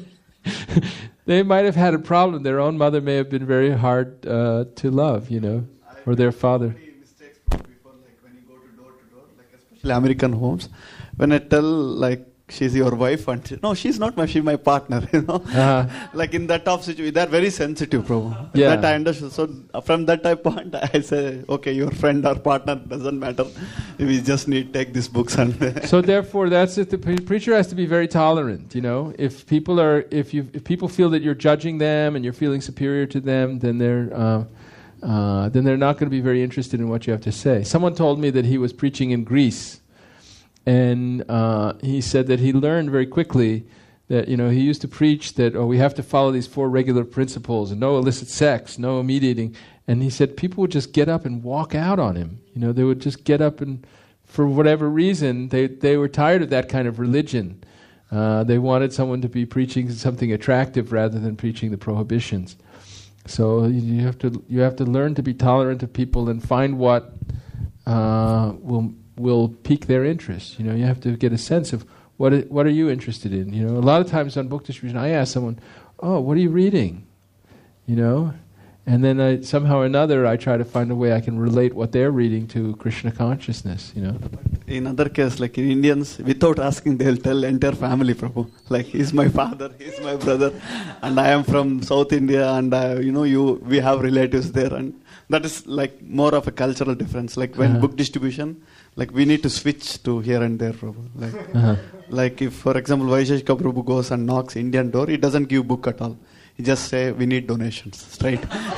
they might have had a problem. Their own mother may have been very hard uh, to love. You know, or their father. Mistakes before, like when you go to door to door, like especially American homes, when I tell like she's your wife, and she, no, she's not my, she's my partner. You know, uh-huh. Like in that tough situation, they're very sensitive, Prabhu. Yeah. That I understood. So from that type point, I say, okay, your friend or partner doesn't matter. We just need take these books and. So therefore, that's it. The pre- preacher has to be very tolerant. You know, if people are, if you, if people feel that you're judging them and you're feeling superior to them, then they're. Uh, Uh, then they're not going to be very interested in what you have to say. Someone told me that he was preaching in Greece, and uh, he said that he learned very quickly that, you know, he used to preach that, oh, we have to follow these four regular principles, and no illicit sex, no mediating. And he said people would just get up and walk out on him. You know, they would just get up and, for whatever reason, they, they were tired of that kind of religion. Uh, they wanted someone to be preaching something attractive rather than preaching the prohibitions. So you have to you have to learn to be tolerant of people and find what uh, will will pique their interest. You know, you have to get a sense of what i- what are you interested in. You know, a lot of times on book distribution, I ask someone, "Oh, what are you reading?" You know, and then I, somehow or another I try to find a way I can relate what they're reading to Krishna consciousness. You know. In other case, like in Indians, without asking, they'll tell entire family, Prabhu. Like, he's my father, he's my brother, and I am from South India, and uh, you know, you we have relatives there, and that is like more of a cultural difference. Like when Uh-huh. book distribution, like we need to switch to here and there, Prabhu. Like, Uh-huh. like if, for example, Vaisheshika Prabhu goes and knocks Indian door, he doesn't give book at all. He just say, we need donations, straight.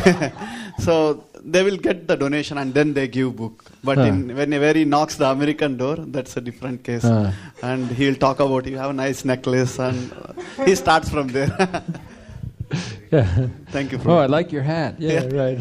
So they will get the donation and then they give book. But Ah. in, whenever he knocks the American door, that's a different case. Ah. And he'll talk about, you have a nice necklace, and uh, he starts from there. Yeah. Thank you, Oh, Prabhu. I like your hat. Yeah, Yeah. right.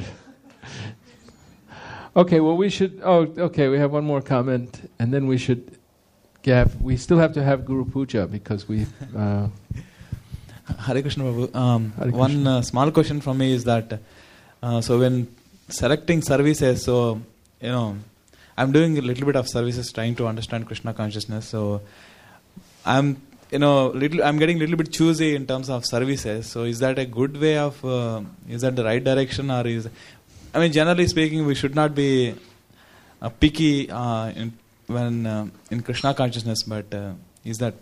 Okay, well, we should. Oh, okay. We have one more comment, and then we should have. We still have to have Guru Puja because we. Uh, Hare Krishna Prabhu. Um, Hare one Krishna. uh, small question from me is that, uh, so when selecting services, so, you know, I'm doing a little bit of services trying to understand Krishna consciousness. So I'm, you know, little, I'm getting a little bit choosy in terms of services. So is that a good way of, uh, is that the right direction, or is, I mean, generally speaking, we should not be uh, picky uh, in, when uh, in Krishna consciousness, but uh, is that...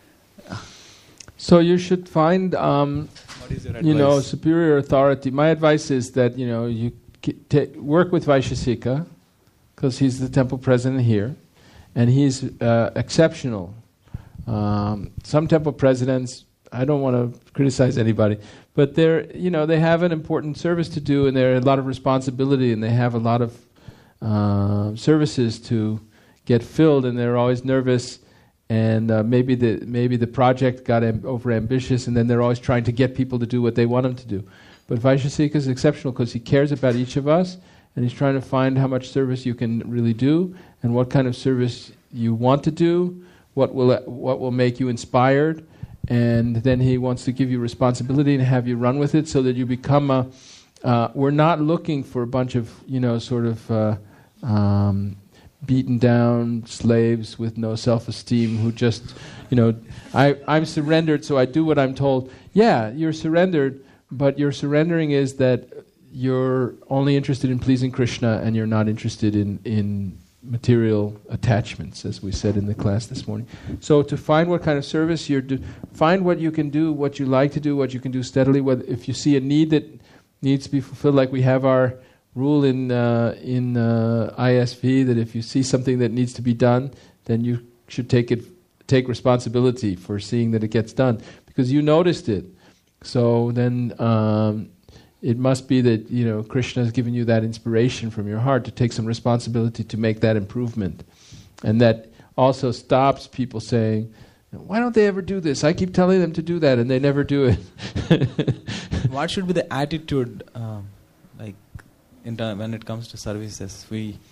so you should find, um, What is your you know, advice? superior authority. My advice is that you know you ki- ta work with Vaisheshika because he's the temple president here, and he's uh, exceptional. Um, some temple presidents, I don't want to criticize anybody, but they're, you know, they have an important service to do, and they're a lot of responsibility, and they have a lot of uh, services to get filled, and they're always nervous, and uh, maybe the maybe the project got am- over ambitious, and then they're always trying to get people to do what they want them to do. But Vaisheshika is exceptional because he cares about each of us, and he's trying to find how much service you can really do, and what kind of service you want to do, what will what will make you inspired, and then he wants to give you responsibility and have you run with it, so that you become a. Uh, we're not looking for a bunch of, you know, sort of uh, um, beaten down slaves with no self-esteem who just, you know, I I'm surrendered, so I do what I'm told. Yeah, you're surrendered, but your surrendering is that you're only interested in pleasing Krishna, and you're not interested in in material attachments, as we said in the class this morning. So to find what kind of service you're do, find what you can do, what you like to do, what you can do steadily. Whether if you see a need that needs to be fulfilled, like we have our rule in uh, in uh, I S V that if you see something that needs to be done, then you should take it take responsibility for seeing that it gets done, because you noticed it. So then. Um, It must be that, you know, Krishna has given you that inspiration from your heart to take some responsibility to make that improvement. And that also stops people saying, why don't they ever do this? I keep telling them to do that and they never do it. What should be the attitude, um, like, in ter- when it comes to services? We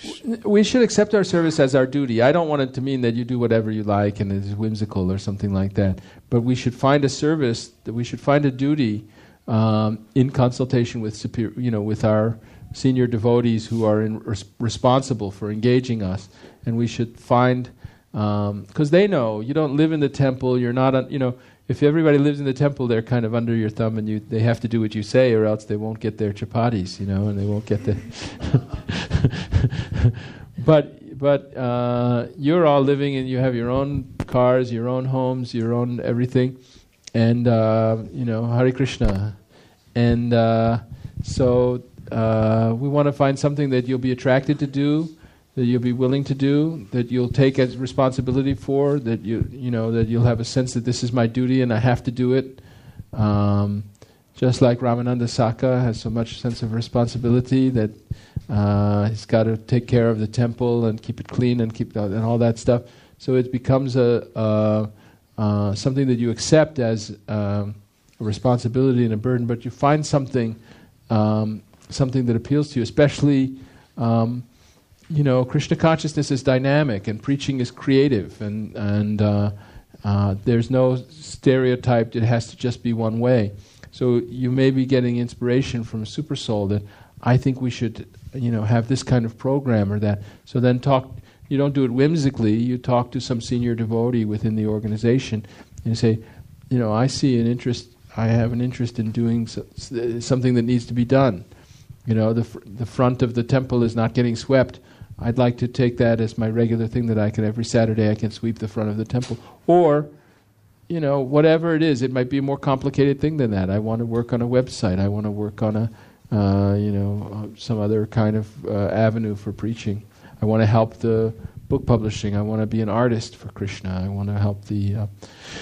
We should accept our service as our duty. I don't want it to mean that you do whatever you like and it's whimsical or something like that. But we should find a service, that we should find a duty um, in consultation with superior, you know, with our senior devotees who are in res- responsible for engaging us. And we should find, because um, they know you don't live in the temple. You're not, un, you know. If everybody lives in the temple, they're kind of under your thumb, and you they have to do what you say, or else they won't get their chapatis, you know, and they won't get the. but but uh, you're all living, and you have your own cars, your own homes, your own everything, and uh, you know, Hare Krishna, and uh, so uh, we want to find something that you'll be attracted to do, that you'll be willing to do, that you'll take as responsibility for, that you you know that you'll have a sense that this is my duty and I have to do it. Um, just like Ramananda Saka has so much sense of responsibility that uh, he's got to take care of the temple and keep it clean and keep the, and all that stuff. So it becomes a, a uh, something that you accept as um, a responsibility and a burden. But you find something um, something that appeals to you, especially. Um, You know, Krishna consciousness is dynamic, and preaching is creative, and and uh, uh, there's no stereotype. It has to just be one way. So you may be getting inspiration from a super soul that I think we should, you know, have this kind of program or that. So then talk. You don't do it whimsically. You talk to some senior devotee within the organization, and you say, you know, I see an interest. I have an interest in doing so, something that needs to be done. You know, the fr- the front of the temple is not getting swept. I'd like to take that as my regular thing that I can, every Saturday I can sweep the front of the temple. Or, you know, whatever it is, it might be a more complicated thing than that. I want to work on a website. I want to work on a, uh, you know, uh, some other kind of uh, avenue for preaching. I want to help the book publishing. I want to be an artist for Krishna. I want to help the... Uh,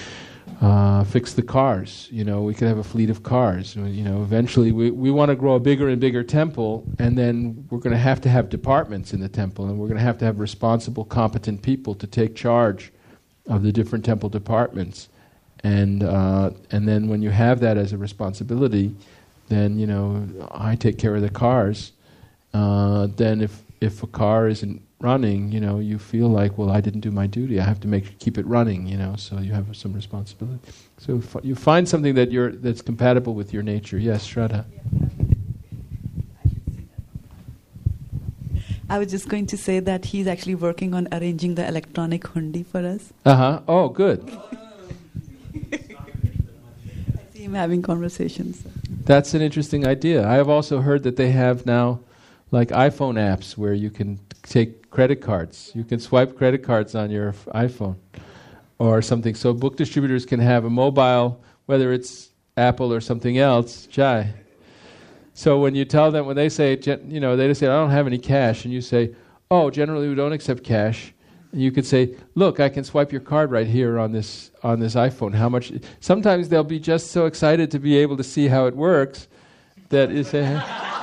Uh, fix the cars. You know, we could have a fleet of cars. You know, eventually we, we want to grow a bigger and bigger temple, and then we're going to have to have departments in the temple, and we're going to have to have responsible, competent people to take charge of the different temple departments. And uh, and then when you have that as a responsibility, then, you know, I take care of the cars. Uh, then if if a car isn't running, you know, you feel like, well, I didn't do my duty. I have to make keep it running, you know. So you have some responsibility. So f- you find something that you're that's compatible with your nature. Yes, Shraddha. I was just going to say that he's actually working on arranging the electronic hundi for us. Uh huh. Oh, good. I see him having conversations. That's an interesting idea. I have also heard that they have now, like iPhone apps where you can take credit cards. You can swipe credit cards on your f- iPhone or something. So book distributors can have a mobile, whether it's Apple or something else, Jai. So when you tell them, when they say, you know, they just say, I don't have any cash, and you say, oh, generally we don't accept cash. And you could say, look, I can swipe your card right here on this on this iPhone. How much? Sometimes they'll be just so excited to be able to see how it works that you say,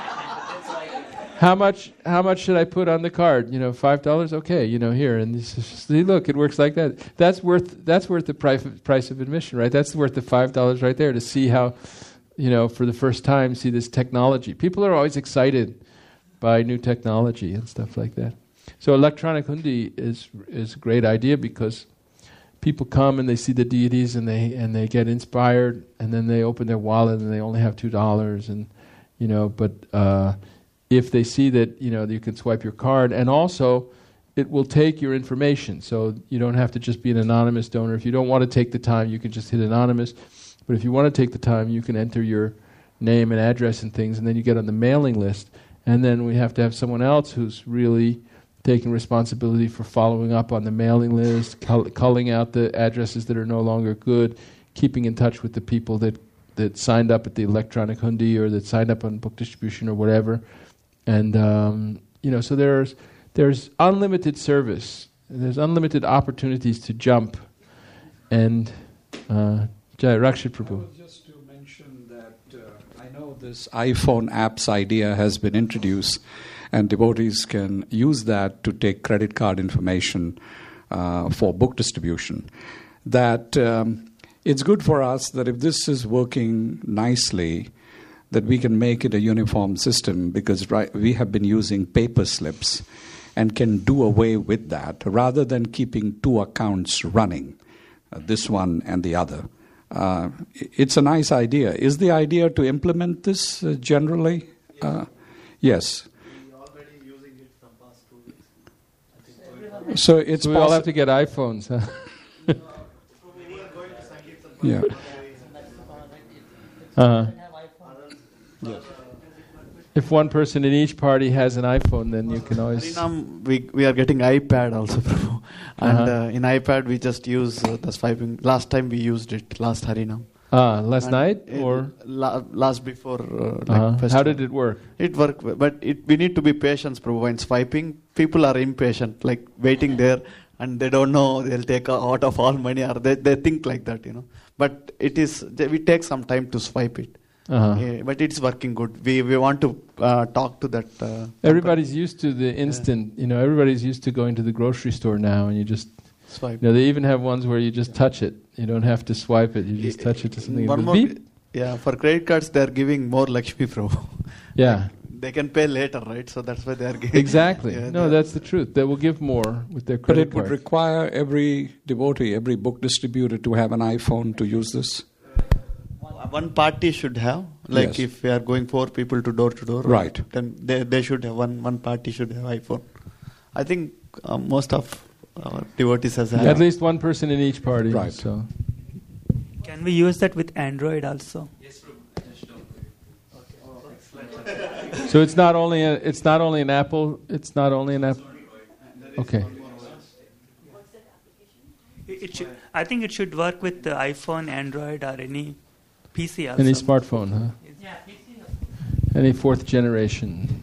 How much? How much should I put on the card? You know, five dollars. Okay, you know, here, and this is, see, look, it works like that. That's worth. That's worth the price of, price of admission, right? That's worth the five dollars right there to see how, you know, for the first time, see this technology. People are always excited by new technology and stuff like that. So electronic hundi is is a great idea because people come and they see the deities and they and they get inspired, and then they open their wallet and they only have two dollars, and you know, but. Uh, If they see that, you know, you can swipe your card, and also it will take your information, so you don't have to just be an anonymous donor. If you don't want to take the time, you can just hit anonymous. But if you want to take the time, you can enter your name and address and things, and then you get on the mailing list. And then we have to have someone else who's really taking responsibility for following up on the mailing list, cull- culling out the addresses that are no longer good, keeping in touch with the people that, that signed up at the electronic hundi or that signed up on book distribution or whatever. And, um, you know, so there's there's unlimited service. There's unlimited opportunities to jump. And, uh, Jai Rakshit Prabhu. Just to mention that uh, I know this iPhone apps idea has been introduced, and devotees can use that to take credit card information uh, for book distribution. That um, it's good for us that if this is working nicely, that we can make it a uniform system, because right, we have been using paper slips, and can do away with that rather than keeping two accounts running, uh, this one and the other. Uh, it's a nice idea. Is the idea to implement this uh, generally? Uh, yes. We're already using it from past two weeks. So it's So we all possi- have to get iPhones, huh? Yeah. Uh-huh. If one person in each party has an iPhone, then you can always... Harinam, we, we are getting iPad also, Prabhu. And Uh-huh. uh, in iPad, we just use uh, the swiping. Last time we used it, last Harinam. Ah, last And night? it- or La- last before uh, like uh-huh. How festival. did it work? It worked, but it, we need to be patient, Prabhu. When swiping, people are impatient, like waiting there, and they don't know they'll take out of all money, or they, they think like that, you know. But it is, they, we take some time to swipe it. Uh-huh. Yeah, but it's working good. We we want to uh, talk to that. Uh, Everybody's used to the instant, you know, everybody's used to going to the grocery store now, and you just, swipe. you know, they even have ones where you just touch it. You don't have to swipe it. You just touch it to something. One It more, goes beep. yeah, for credit cards, they're giving more Lakshmi Prabhu. Yeah. They can pay later, right? So that's why they are giving. Exactly. Yeah, No, they- that's the truth. They will give more with their But credit it would cards. require every devotee, every book distributor to have an iPhone to use this. One party should have, like Yes. if we are going four people to door to door, Right. Then they they should have one one party should have iPhone. I think uh, most of our devotees has had. At least one person in each party. Right. So. Can we use that with Android also? So it's not only a, it's not only an Apple. It's not only an Apple. Okay. It, it should, I think it should work with the iPhone, Android, or any P C also. Any smartphone, huh? Any fourth generation.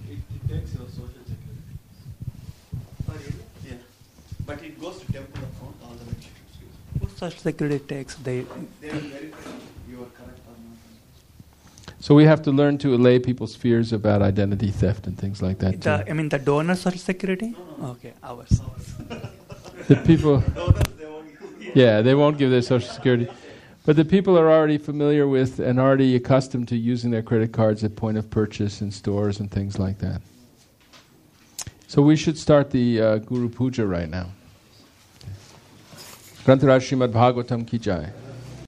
Yeah. But it goes to temple account all the way. Who Social Security takes? They, They will verify you are correct or not. So we have to learn to allay people's fears about identity theft and things like that the, too. I mean, the donor Social Security? Okay, ours. The people, yeah, they won't give their social security. But the people are already familiar with and already accustomed to using their credit cards at point of purchase in stores and things like that. So we should start the uh, Guru Puja right now. Grantaraj Srimad Bhagavatam Ki Jai.